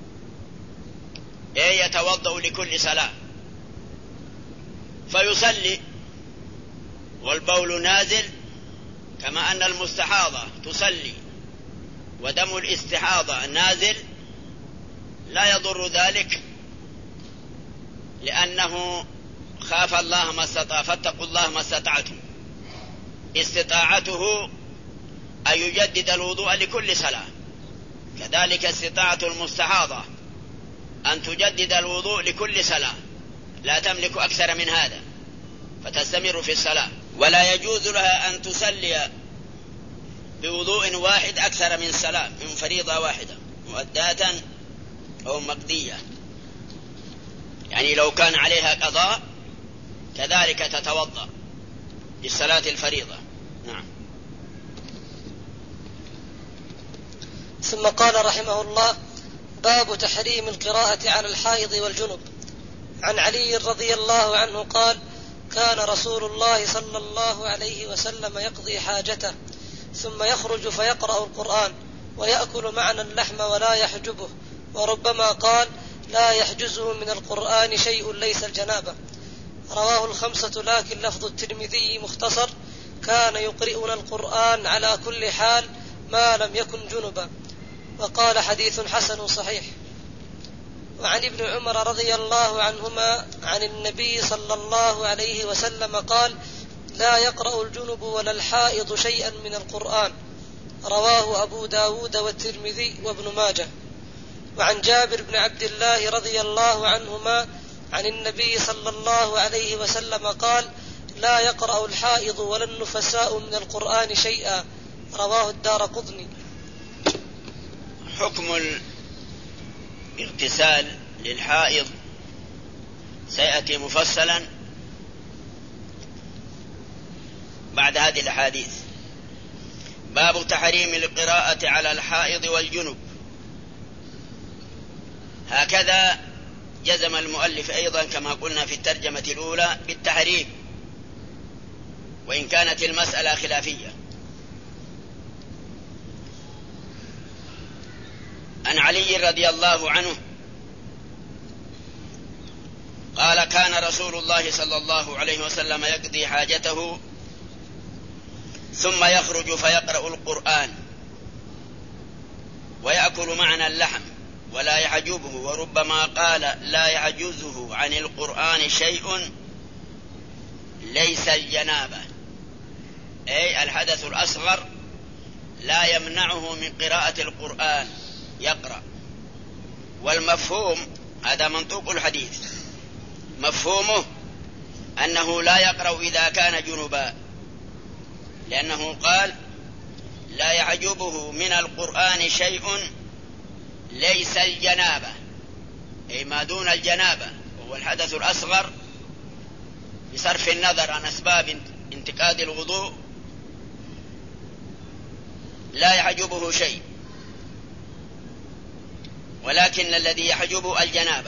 أي يتوضأ لكل صلاة فيصلي والبول نازل، كما أن المستحاضة تصلي ودم الاستحاضة نازل، لا يضر ذلك، لأنه خاف الله ما استطاع، فاتقوا الله ما استطعتم. استطاعته أن يجدد الوضوء لكل صلاة، كذلك استطاعة المستحاضة أن تجدد الوضوء لكل صلاة، لا تملك أكثر من هذا فتستمر في الصلاة. ولا يجوز لها أن تصلي بوضوء واحد أكثر من صلاة، من فريضة واحدة مؤداة أو مقضية، يعني لو كان عليها قضاء كذلك تتوضأ للصلاة الفريضة. نعم.
ثم قال رحمه الله: باب تحريم القراءة على الحائض والجنب. عن علي رضي الله عنه قال: كان رسول الله صلى الله عليه وسلم يقضي حاجته ثم يخرج فيقرأ القرآن ويأكل معنا اللحم ولا يحجبه، وربما قال: لا يحجزه من القرآن شيء ليس الجنابة. رواه الخمسة، لكن لفظ الترمذي مختصر: كان يقرئنا القرآن على كل حال ما لم يكن جنبا. وقال: حديث حسن صحيح. وعن ابن عمر رضي الله عنهما عن النبي صلى الله عليه وسلم قال: لا يقرأ الجنب ولا الحائض شيئا من القرآن. رواه أبو داود والترمذي وابن ماجه. وعن جابر بن عبد الله رضي الله عنهما عن النبي صلى الله عليه وسلم قال: لا يقرأ الحائض ولا النفساء من القرآن شيئا. رواه الدارقطني.
حكم الاغتسال للحائض سيأتي مفصلا بعد هذه الأحاديث. باب تحريم القراءة على الحائض والجنب. هكذا جزم المؤلف أيضا كما قلنا في الترجمة الأولى بالتحريم، وإن كانت المسألة خلافية. عن علي رضي الله عنه قال: كان رسول الله صلى الله عليه وسلم يقضي حاجته ثم يخرج فيقرأ القرآن ويأكل معنا اللحم ولا يحجبه، وربما قال: لا يعجزه عن القرآن شيء ليس الجنابة، أي الحدث الأصغر لا يمنعه من قراءة القرآن، يقرأ. والمفهوم هذا منطوق الحديث، مفهومه أنه لا يقرأ إذا كان جنبا، لأنه قال: لا يعجبه من القرآن شيء ليس الجنابة، أي ما دون الجنابة، وهو الحدث الأصغر بصرف النظر عن أسباب انتقاد الوضوء، لا يحجبه شيء، ولكن الذي يحجب الجنابة.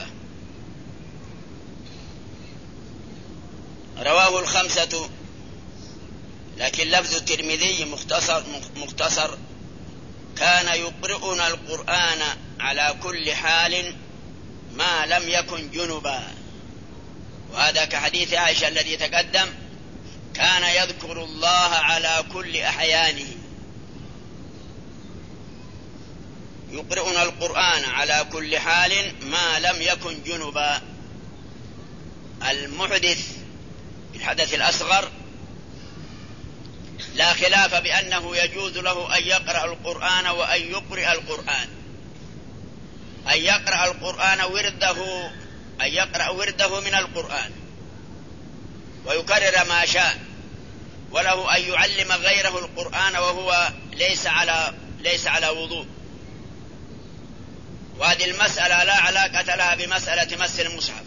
رواه الخمسة، لكن لفظ الترمذي مختصر, مختصر: كان يقرئنا القرآن على كل حال ما لم يكن جنبا. وهذا كحديث عائشة الذي تقدم: كان يذكر الله على كل أحيانه، يقرئنا القرآن على كل حال ما لم يكن جنبا. المحدث بالحدث الأصغر لا خلاف بأنه يجوز له أن يقرأ القرآن وأن يقرئ القرآن، أن يقرأ القرآن ورده، أن يقرأ ورده من القرآن ويكرر ما شاء، وله أن يعلم غيره القرآن وهو ليس على ليس على وضوء. وهذه المسألة لا علاقة لها بمسألة مس المصحف.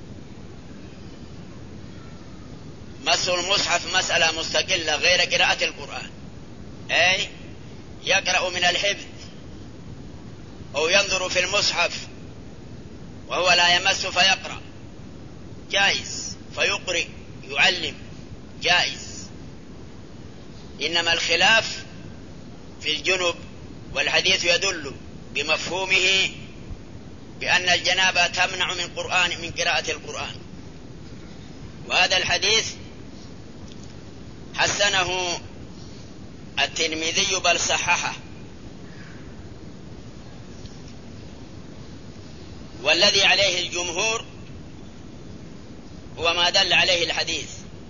مس المصحف مسألة مستقلة غير قراءة القرآن، أي يقرأ من الحفظ أو ينظر في المصحف وهو لا يمس فيقرأ جائز، فيقرئ يعلم جائز. إنما الخلاف في الجنب، والحديث يدل بمفهومه بأن الجنابة تمنع من قرآن من قراءة القرآن. وهذا الحديث حسنه الترمذي بل صححه. والذي عليه الجمهور هو ما دل عليه الحديث،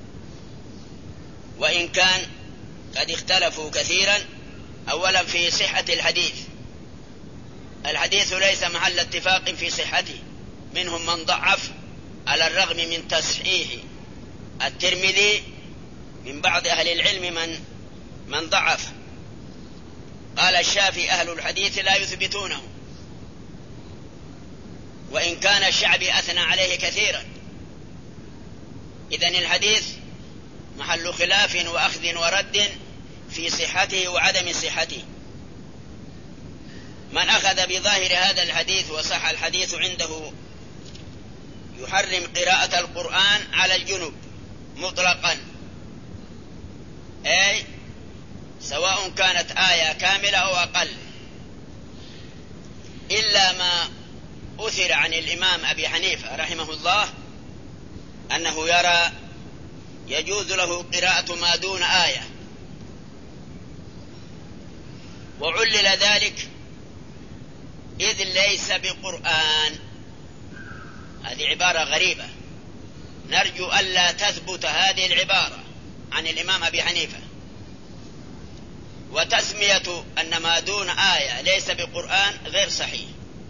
وإن كان قد اختلفوا كثيرا. أولا في صحة الحديث، الحديث ليس محل اتفاق في صحته، منهم من ضعف على الرغم من تصحيح الترمذي، من بعض أهل العلم من من ضعف. قال الشافعي: أهل الحديث لا يثبتونه، وإن كان الشعبي أثنى عليه كثيرا. إذن الحديث محل خلاف وأخذ ورد في صحته وعدم صحته. من أخذ بظاهر هذا الحديث وصح الحديث عنده يحرم قراءة القرآن على الجنب مطلقا، أي سواء كانت آية كاملة أو أقل، إلا ما أثر عن الإمام أبي حنيفة رحمه الله أنه يرى يجوز له قراءة ما دون آية، وعلل ذلك إذ ليس بقرآن. هذه عبارة غريبة، نرجو ألا تثبت هذه العبارة عن الإمام أبي حنيفة. وتسمية أن ما دون آية ليس بقرآن غير صحيح.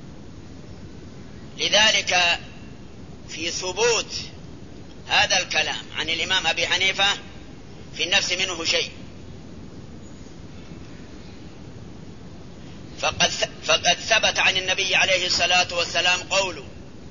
لذلك في ثبوت هذا الكلام عن الإمام أبي حنيفة في النفس منه شيء. فقد فقد ثبت عن النبي عليه الصلاة والسلام قوله: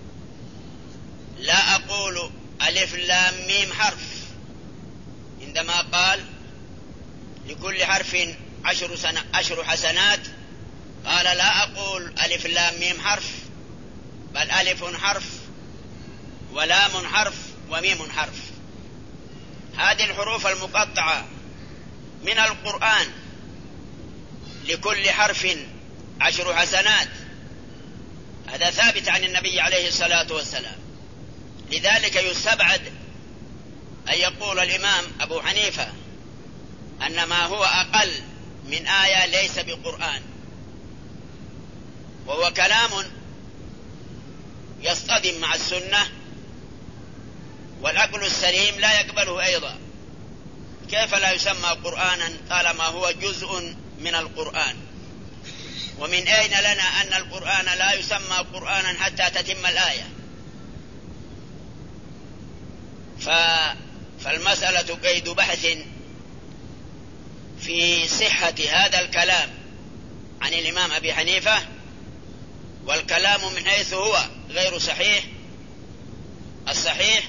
لا أقول ألف لام ميم حرف، عندما قال لكل حرف عشر, سنة عشر حسنات، قال: لا أقول ألف لام ميم حرف، بل ألف حرف ولام حرف وميم حرف. هذه الحروف المقطعة من القرآن لكل حرف عشر حسنات، هذا ثابت عن النبي عليه الصلاة والسلام. لذلك يستبعد أن يقول الإمام أبو حنيفة أن ما هو أقل من آية ليس بقرآن، وهو كلام يصطدم مع السنة، والعقل السليم لا يقبله أيضا. كيف لا يسمى قرآنا طالما هو جزء من القرآن؟ ومن أين لنا أن القرآن لا يسمى قرآنا حتى تتم الآية؟ فالمسألة قيد بحث في صحة هذا الكلام عن الإمام أبي حنيفة، والكلام من حيث هو غير صحيح. الصحيح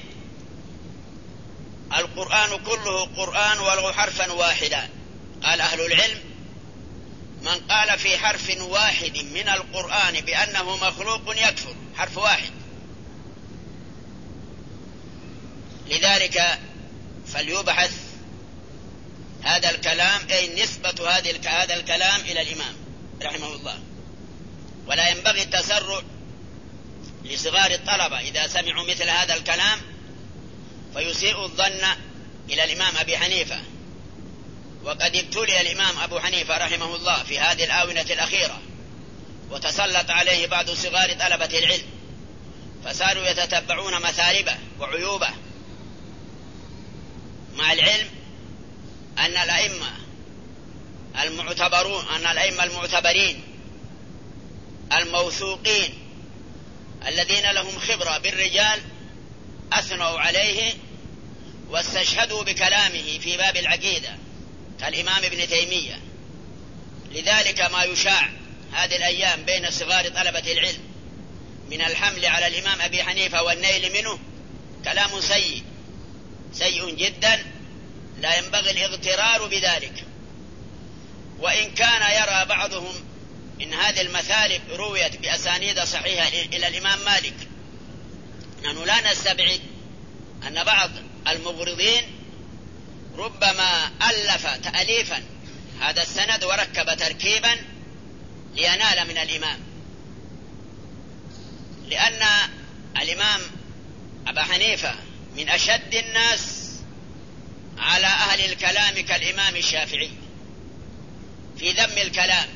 القرآن كله قرآن ولو حرفا واحدا. قال أهل العلم: من قال في حرف واحد من القرآن بأنه مخلوق يكفر، حرف واحد. لذلك فليبحث هذا الكلام، أي نسبة هذا الكلام إلى الإمام رحمه الله. ولا ينبغي التسرع لصغار الطلبة إذا سمعوا مثل هذا الكلام فيسيء الظن إلى الإمام أبي حنيفة. وقد ابتلي الإمام أبو حنيفة رحمه الله في هذه الآونة الأخيرة، وتسلط عليه بعض صغار طلبة العلم، فصاروا يتتبعون مثالبه وعيوبه، مع العلم أن الأئمة المعتبرون أن الأئمة المعتبرين الموثوقين الذين لهم خبرة بالرجال أثنوا عليه واستشهدوا بكلامه في باب العقيدة كالإمام ابن تيمية. لذلك ما يشاع هذه الأيام بين صغار طلبة العلم من الحمل على الإمام أبي حنيفة والنيل منه كلام سيء سيء جدا، لا ينبغي الاغترار بذلك. وإن كان يرى بعضهم إن هذه المثالب رويت بأسانيد صحيحة إلى الإمام مالك، نحن لا نستبعد أن بعض المغرضين ربما ألف تأليفا هذا السند وركب تركيبا لينال من الإمام، لأن الإمام أبا حنيفة من أشد الناس على أهل الكلام كالإمام الشافعي في ذم الكلام،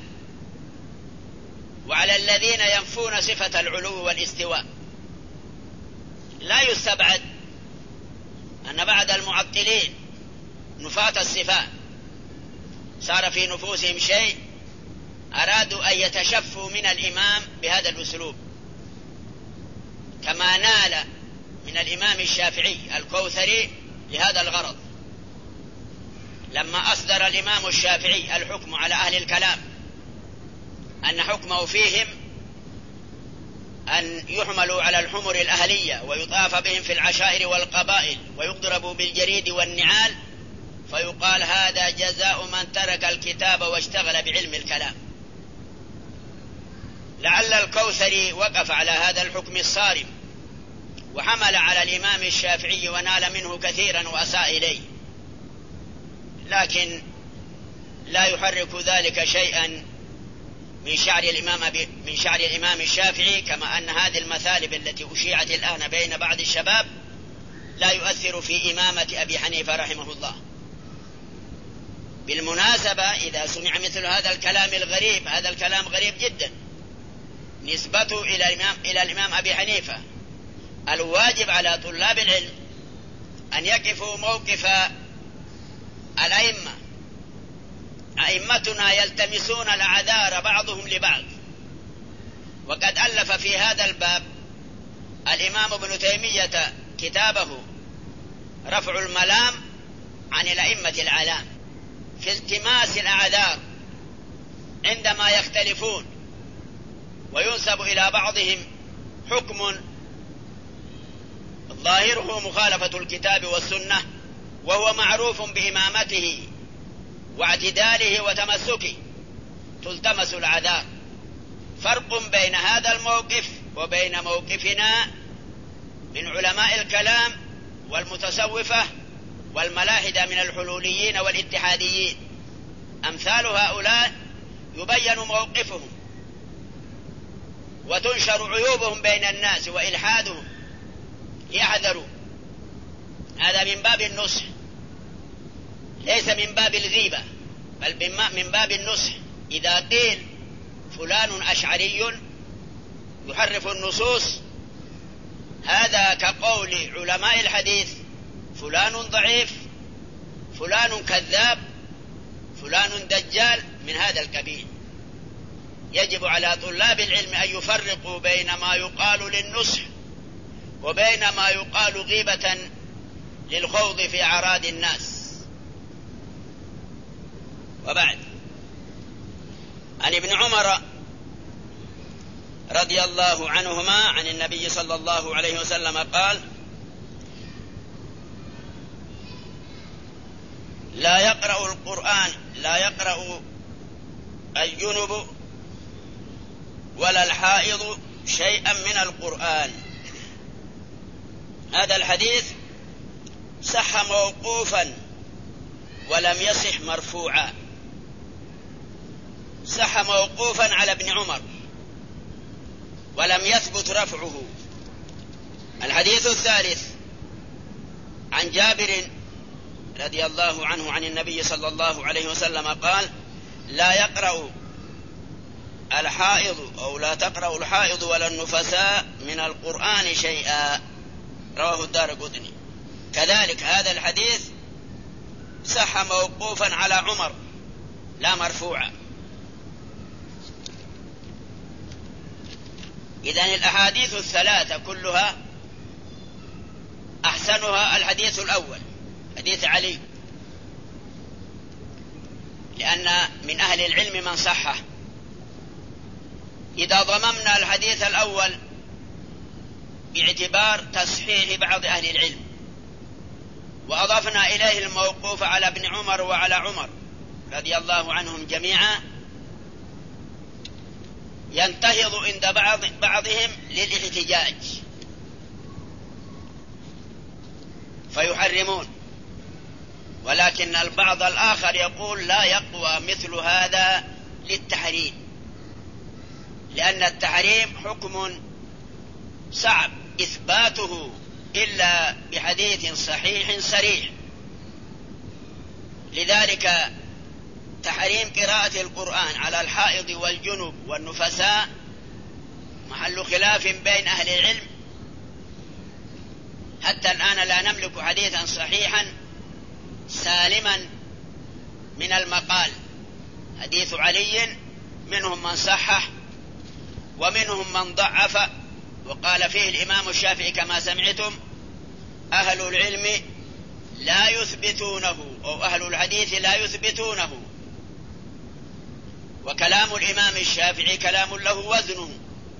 وعلى الذين ينفون صفة العلو والاستواء. لا يستبعد أن بعض المعطلين نفاة الصفات صار في نفوسهم شيء أرادوا أن يتشفوا من الإمام بهذا الأسلوب، كما نال من الإمام الشافعي الكوثري لهذا الغرض لما أصدر الإمام الشافعي الحكم على أهل الكلام أن حكمه فيهم أن يحملوا على الحمر الأهلية ويطاف بهم في العشائر والقبائل ويضربوا بالجريد والنعال، فيقال هذا جزاء من ترك الكتاب واشتغل بعلم الكلام. لعل الكوثري وقف على هذا الحكم الصارم وحمل على الإمام الشافعي ونال منه كثيرا وأساء إليه، لكن لا يحرك ذلك شيئا من شعر الإمام من شعر الإمام الشافعي، كما أن هذه المثالب التي أشيعت الآن بين بعض الشباب لا يؤثر في إمامة أبي حنيفة رحمه الله. بالمناسبة إذا سمع مثل هذا الكلام الغريب، هذا الكلام غريب جدا نسبته إلى الإمام, إلى الإمام أبي حنيفة، الواجب على طلاب العلم أن يقفوا موقف الأئمة. أئمتنا يلتمسون الأعذار بعضهم لبعض، وقد ألف في هذا الباب الإمام ابن تيمية كتابه رفع الملام عن الأئمة الأعلام في التماس الأعذار عندما يختلفون وينسب إلى بعضهم حكم ظاهره مخالفة الكتاب والسنة وهو معروف بإمامته واعتداله وتمسكه، تلتمس الأعذار. فرق بين هذا الموقف وبين موقفنا من علماء الكلام والمتصوفة والملاحدة من الحلوليين والاتحاديين. أمثال هؤلاء يبين موقفهم وتنشر عيوبهم بين الناس وإلحادهم ليحذروا. هذا من باب النصح، ليس من باب الغيبة، بل من باب النصح. إذا قيل فلان أشعري يحرف النصوص، هذا كقول علماء الحديث فلان ضعيف، فلان كذاب، فلان دجال، من هذا القبيل. يجب على طلاب العلم أن يفرقوا بين ما يقال للنصح وبين ما يقال غيبة للخوض في أعراض الناس. وبعد، عن ابن عمر رضي الله عنهما عن النبي صلى الله عليه وسلم قال: لا يقرأ القرآن لا يقرأ الجنب ولا الحائض شيئا من القرآن. هذا الحديث صح موقوفا ولم يصح مرفوعا. صح موقوفا على ابن عمر ولم يثبت رفعه. الحديث الثالث عن جابر رضي الله عنه عن النبي صلى الله عليه وسلم قال: لا يقرأ الحائض أو لا تقرأ الحائض ولا النفساء من القرآن شيئا، رواه الدارقطني. كذلك هذا الحديث صح موقوفا على عمر لا مرفوعا. إذن الأحاديث الثلاثة كلها أحسنها الحديث الأول حديث علي، لأن من أهل العلم من صحه. إذا ضممنا الحديث الأول باعتبار تصحيح بعض أهل العلم وأضفنا إليه الموقوف على ابن عمر وعلى عمر رضي الله عنهم جميعا، ينتهض عند بعض بعضهم للاحتجاج فيحرمون، ولكن البعض الآخر يقول لا يقوى مثل هذا للتحريم، لأن التحريم حكم صعب إثباته إلا بحديث صحيح صريح. لذلك تحريم قراءة القرآن على الحائض والجنب والنفساء محل خلاف بين أهل العلم. حتى الآن لا نملك حديثا صحيحا سالما من المقال. حديث علي منهم من صحح ومنهم من ضعف، وقال فيه الإمام الشافعي كما سمعتم: أهل العلم لا يثبتونه، أو أهل الحديث لا يثبتونه. وكلام الإمام الشافعي كلام له وزنه،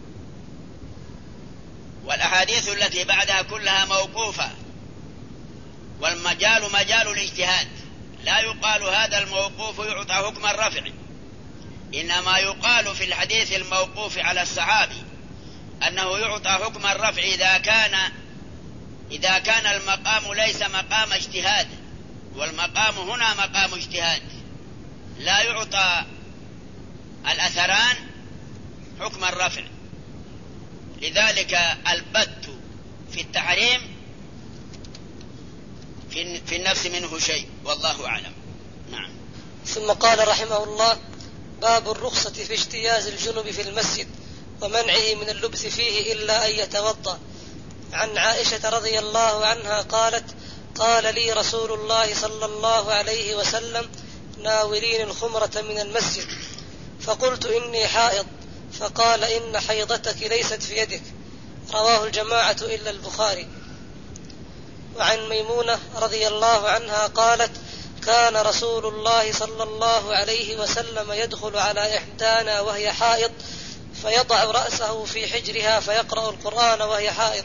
والأحاديث التي بعدها كلها موقوفة، والمجال مجال الاجتهاد. لا يقال هذا الموقوف يعطى حكم الرفع، إنما يقال في الحديث الموقوف على الصحابي أنه يعطى حكم الرفع إذا كان إذا كان المقام ليس مقام اجتهاد، والمقام هنا مقام اجتهاد، لا يعطى الأثران حكم الرفع. لذلك البت في التحريم في, في النفس منه شيء، والله أعلم. نعم.
ثم قال رحمه الله: باب الرخصة في اجتياز الجنب في المسجد ومنعه من اللبس فيه إلا أن يتوضأ. عن عائشة رضي الله عنها قالت: قال لي رسول الله صلى الله عليه وسلم: ناولين الخمرة من المسجد، فقلت إني حائض، فقال: إن حيضتك ليست في يدك. رواه الجماعة إلا البخاري. وعن ميمونة رضي الله عنها قالت: كان رسول الله صلى الله عليه وسلم يدخل على إحدانا وهي حائض فيضع رأسه في حجرها فيقرأ القرآن وهي حائض،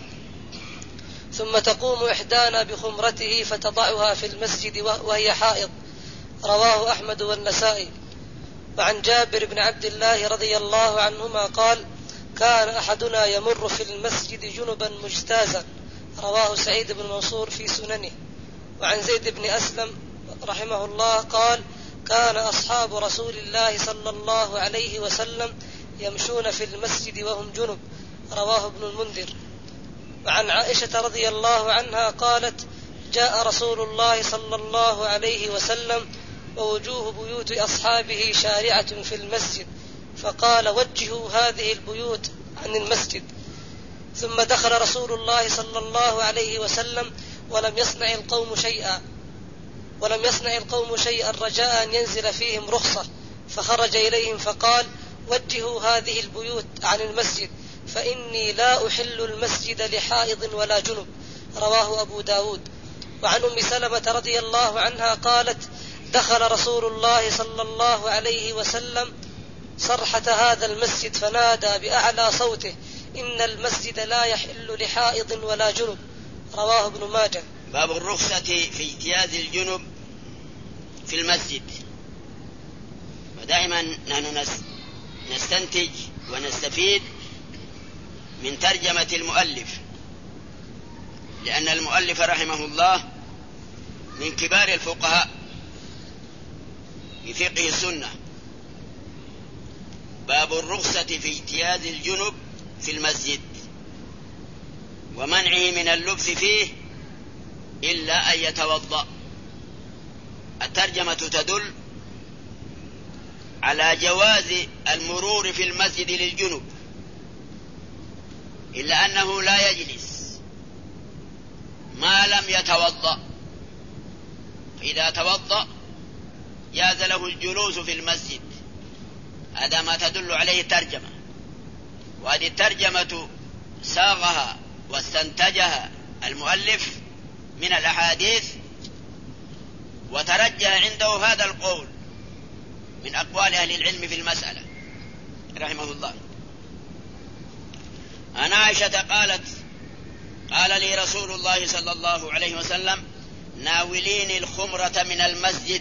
ثم تقوم إحدانا بخمرته فتضعها في المسجد وهي حائض. رواه أحمد والنسائي. وعن جابر بن عبد الله رضي الله عنهما قال: كان أحدنا يمر في المسجد جنبا مجتازا. رواه سعيد بن منصور في سننه. وعن زيد بن أسلم رحمه الله قال: كان أصحاب رسول الله صلى الله عليه وسلم يمشون في المسجد وهم جنب. رواه ابن المنذر. وعن عائشة رضي الله عنها قالت: جاء رسول الله صلى الله عليه وسلم ووجوه بيوت أصحابه شارعة في المسجد، فقال: وجهوا هذه البيوت عن المسجد. ثم دخل رسول الله صلى الله عليه وسلم ولم يصنع القوم شيئا ولم يصنع القوم شيئا رجاء أن ينزل فيهم رخصة، فخرج إليهم فقال: وجهوا هذه البيوت عن المسجد، فإني لا أحل المسجد لحائض ولا جنب. رواه أبو داود. وعن أم سلمة رضي الله عنها قالت: دخل رسول الله صلى الله عليه وسلم صرحة هذا المسجد فنادى بأعلى صوته: إن المسجد لا يحل لحائض ولا جنب. رواه ابن ماجه.
باب الرخصة في اجتياز الجنب في المسجد. ودائما نحن نستنتج ونستفيد من ترجمة المؤلف، لأن المؤلف رحمه الله من كبار الفقهاء بفقه السنة. باب الرخصة في اجتياز الجنب في المسجد ومنعه من اللبس فيه إلا أن يتوضأ. الترجمة تدل على جواز المرور في المسجد للجنب، إلا أنه لا يجلس ما لم يتوضأ، فإذا توضأ جاز له الجلوس في المسجد. هذا ما تدل عليه الترجمة، وهذه الترجمة ساغها واستنتجها المؤلف من الأحاديث، وترجح عنده هذا القول من أقوال أهل العلم في المسألة رحمه الله. عن عائشة قالت: قال لي رسول الله صلى الله عليه وسلم: ناوليني الخمرة من المسجد.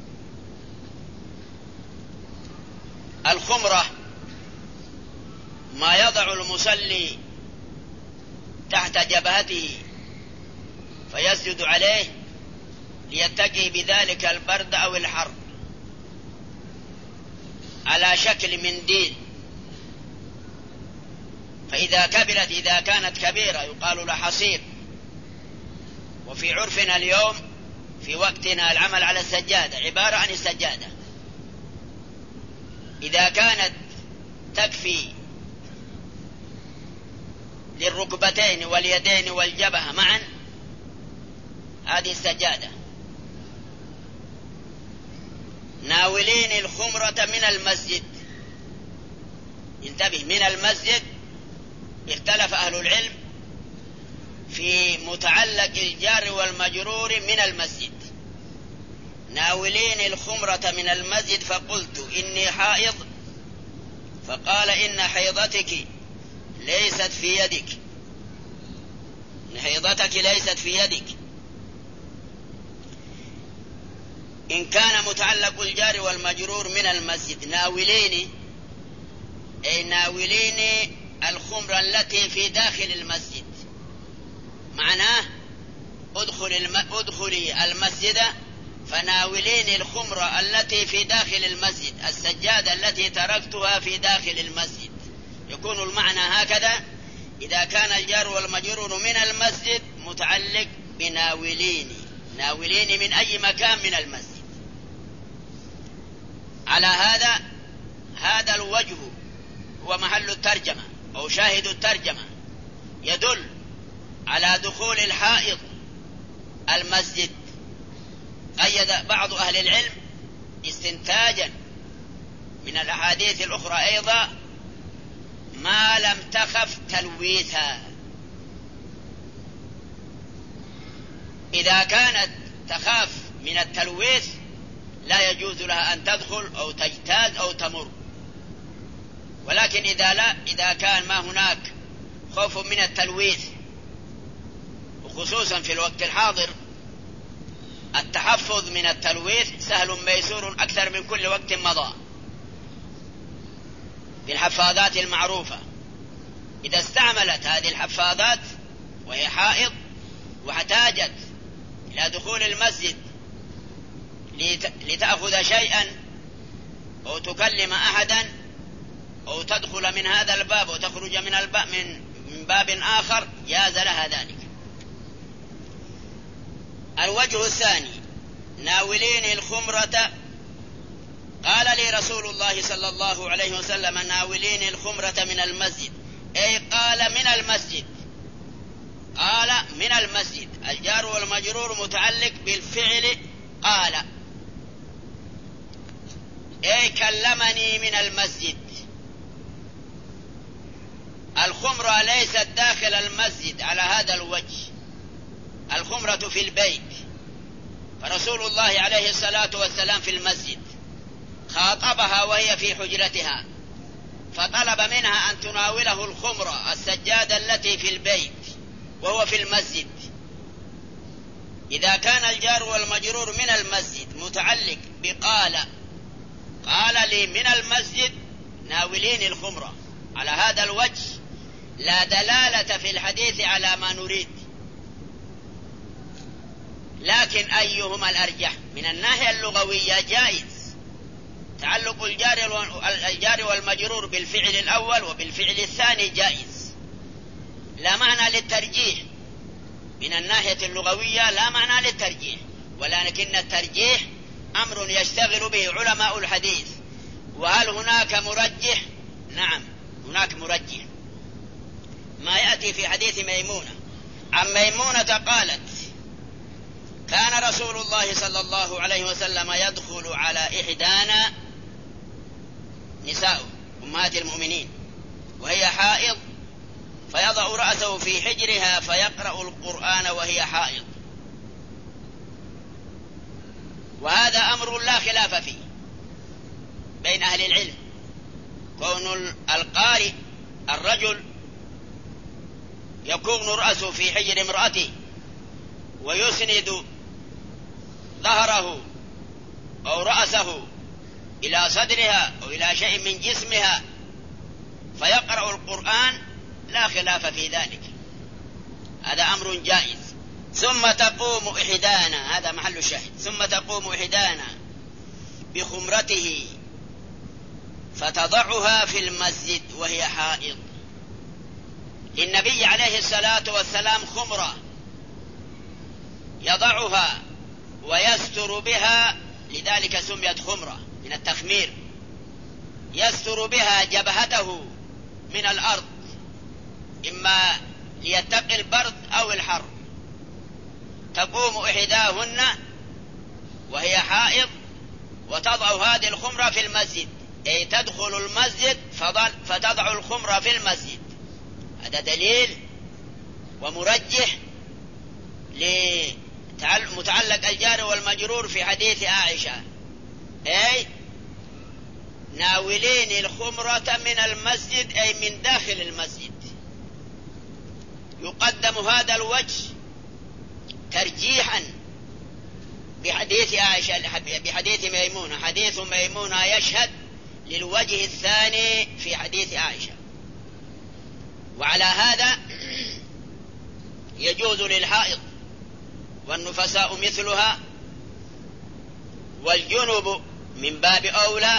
الخمرة ما يضع المصلي تحت جبهته فيسجد عليه ليتقي بذلك البرد أو الحر، على شكل منديل، فإذا كبرت إذا كانت كبيرة يقال له حصير. وفي عرفنا اليوم في وقتنا العمل على السجادة عبارة عن السجادة. إذا كانت تكفي للركبتين واليدين والجبهة معا هذه السجادة. ناولين الخمرة من المسجد، انتبه، من المسجد. اختلف أهل العلم في متعلق الجار والمجرور من المسجد. ناولين الخمرة من المسجد فقلت إني حائض، فقال إن حيضتك ليست في يدك، إن حيضتك ليست في يدك. إن كان متعلق الجار والمجرور من المسجد ناوليني، أي ناوليني الخمرة التي في داخل المسجد، معناه ادخل الم... ادخلي المسجد فناوليني الخمرة التي في داخل المسجد، السجادة التي تركتها في داخل المسجد. يكون المعنى هكذا إذا كان الجار والمجرور من المسجد متعلق بناوليني، ناوليني من أي مكان من المسجد. على هذا هذا الوجه هو محل الترجمة أو شاهد الترجمة، يدل على دخول الحائض المسجد. قيد بعض أهل العلم استنتاجا من الأحاديث الأخرى أيضا ما لم تخف تلويثها. إذا كانت تخاف من التلويث لا يجوز لها أن تدخل أو تجتاز أو تمر، ولكن إذا لا إذا كان ما هناك خوف من التلويث، وخصوصا في الوقت الحاضر التحفظ من التلويث سهل ميسور أكثر من كل وقت مضى بالحفاظات المعروفة. إذا استعملت هذه الحفاظات وهي حائض واحتاجت إلى دخول المسجد لتأخذ شيئا أو تكلم أحدا أو تدخل من هذا الباب وتخرج من الباب من باب آخر جاز لها ذلك. الوجه الثاني ناولين الخمرة. قال لي رسول الله صلى الله عليه وسلم ناولين الخمرة من المسجد، أي قال من المسجد. قال من المسجد، الجار والمجرور متعلق بالفعل قال، أي كلمني من المسجد. الخمرة ليست داخل المسجد على هذا الوجه، الخمرة في البيت، فرسول الله عليه الصلاة والسلام في المسجد خاطبها وهي في حجرتها فطلب منها أن تناوله الخمرة السجادة التي في البيت وهو في المسجد. إذا كان الجار والمجرور من المسجد متعلق بقال، قال لي من المسجد ناولين الخمرة، على هذا الوجه لا دلالة في الحديث على ما نريد. لكن أيهما الأرجح؟ من الناحية اللغوية جائز تعلق الجار والمجرور بالفعل الأول وبالفعل الثاني جائز، لا معنى للترجيح من الناحية اللغوية لا معنى للترجيح، ولكن الترجيح أمر يشتغل به علماء الحديث. وهل هناك مرجح؟ نعم هناك مرجح، ما يأتي في حديث ميمونة. عن ميمونة قالت: كان رسول الله صلى الله عليه وسلم يدخل على إحدانا نساء أمهات المؤمنين وهي حائض، فيضع رأسه في حجرها فيقرأ القرآن وهي حائض. وهذا أمر لا خلاف فيه بين أهل العلم، كون القارئ الرجل يكون رأسه في حجر امرأته ويسند ظهره أو رأسه إلى صدرها أو إلى شيء من جسمها فيقرأ القرآن لا خلاف في ذلك، هذا أمر جائز. ثم تقوم إحدانا، هذا محل الشاهد، ثم تقوم إحدانا بخمرته فتضعها في المسجد وهي حائض. للنبي عليه الصلاة والسلام خمرة يضعها ويستر بها، لذلك سميت خمرة من التخمير، يستر بها جبهته من الأرض إما ليتقي البرد أو الحر. تقوم إحداهن وهي حائض وتضع هذه الخمرة في المسجد، أي تدخل المسجد فتضع الخمرة في المسجد. هذا دليل ومرجح لمتعلق الجار والمجرور في حديث عائشة، أي ناولين الخمرة من المسجد أي من داخل المسجد. يقدم هذا الوجه ترجيحا بحديث عائشة بحديث ميمونة، حديث ميمونة يشهد للوجه الثاني في حديث عائشة. وعلى هذا يجوز للحائض والنفساء مثلها، والجنب من باب أولى،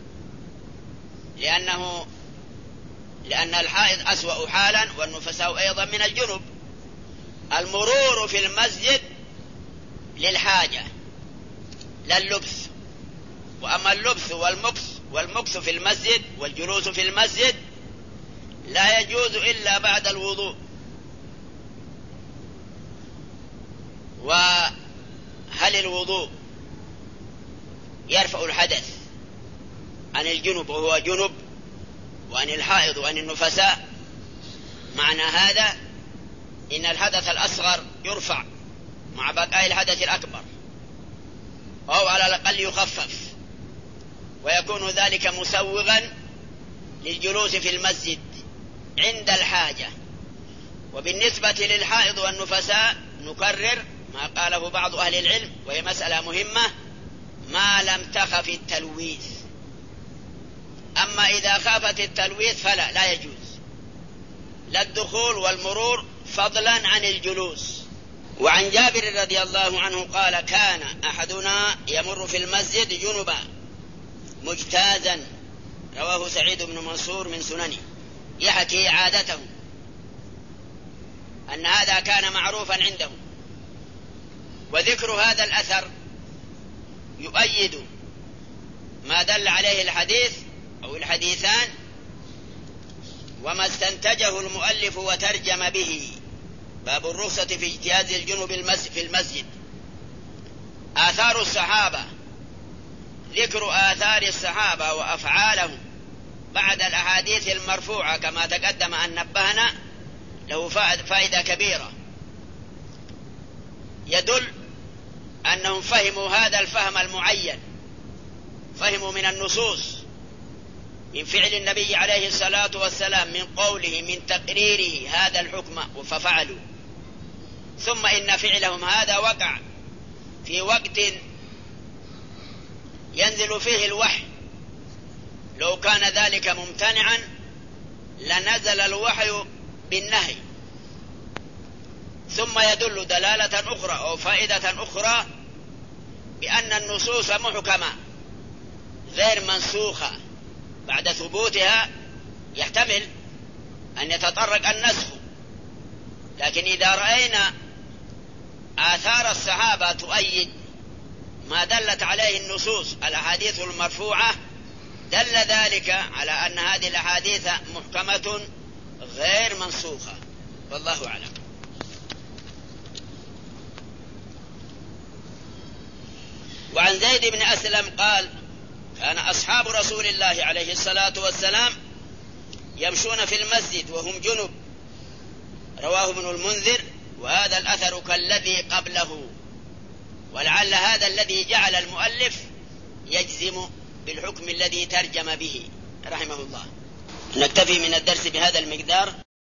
لأنه لأن الحائض أسوأ حالا والنفساء أيضا من الجنب. المرور في المسجد للحاجة لا اللبث، وأما اللبث والمكث والمكث في المسجد والجلوس في المسجد لا يجوز إلا بعد الوضوء. وهل الوضوء يرفع الحدث عن الجنب وهو جنب، وعن الحائض وعن النفساء؟ معنى هذا إن الحدث الأصغر يرفع مع بقاء الحدث الأكبر، أو على الأقل يخفف، ويكون ذلك مسوغا للجلوس في المسجد عند الحاجة. وبالنسبة للحائض والنفساء نكرر ما قاله بعض أهل العلم، وهي مسألة مهمة: ما لم تخف التلويث. أما إذا خافت التلويث فلا لا يجوز لا الدخول والمرور فضلا عن الجلوس. وعن جابر رضي الله عنه قال: كان أحدنا يمر في المسجد جنبا مجتازا، رواه سعيد بن منصور من سننه، يحكي عادته أن هذا كان معروفا عنده. وذكر هذا الأثر يؤيد ما دل عليه الحديث أو الحديثان وما استنتجه المؤلف وترجم به، باب الرخصة في اجتياز الجنب في المسجد. آثار الصحابة، ذكر آثار الصحابة وأفعالهم بعد الأحاديث المرفوعة كما تقدم أن نبهنا له فائدة كبيرة، يدل أنهم فهموا هذا الفهم المعين، فهموا من النصوص، من فعل النبي عليه الصلاة والسلام، من قوله، من تقريره هذا الحكم ففعلوا. ثم إن فعلهم هذا وقع في وقت ينزل فيه الوحي، لو كان ذلك ممتنعا لنزل الوحي بالنهي. ثم يدل دلالة أخرى أو فائدة أخرى بأن النصوص محكمة غير منسوخة، بعد ثبوتها يحتمل أن يتطرق النسخ، لكن إذا رأينا آثار الصحابة تؤيد ما دلت عليه النصوص الأحاديث المرفوعة، دل ذلك على أن هذه الأحاديث محكمة غير منسوخة، والله أعلم. وعن زيد بن أسلم قال: كان أصحاب رسول الله عليه الصلاة والسلام يمشون في المسجد وهم جنب، رواه ابن المنذر، وهذا الأثر كالذي قبله، ولعل هذا الذي جعل المؤلف يجزم بالحكم الذي ترجم به رحمه الله. نكتفي من الدرس بهذا المقدار.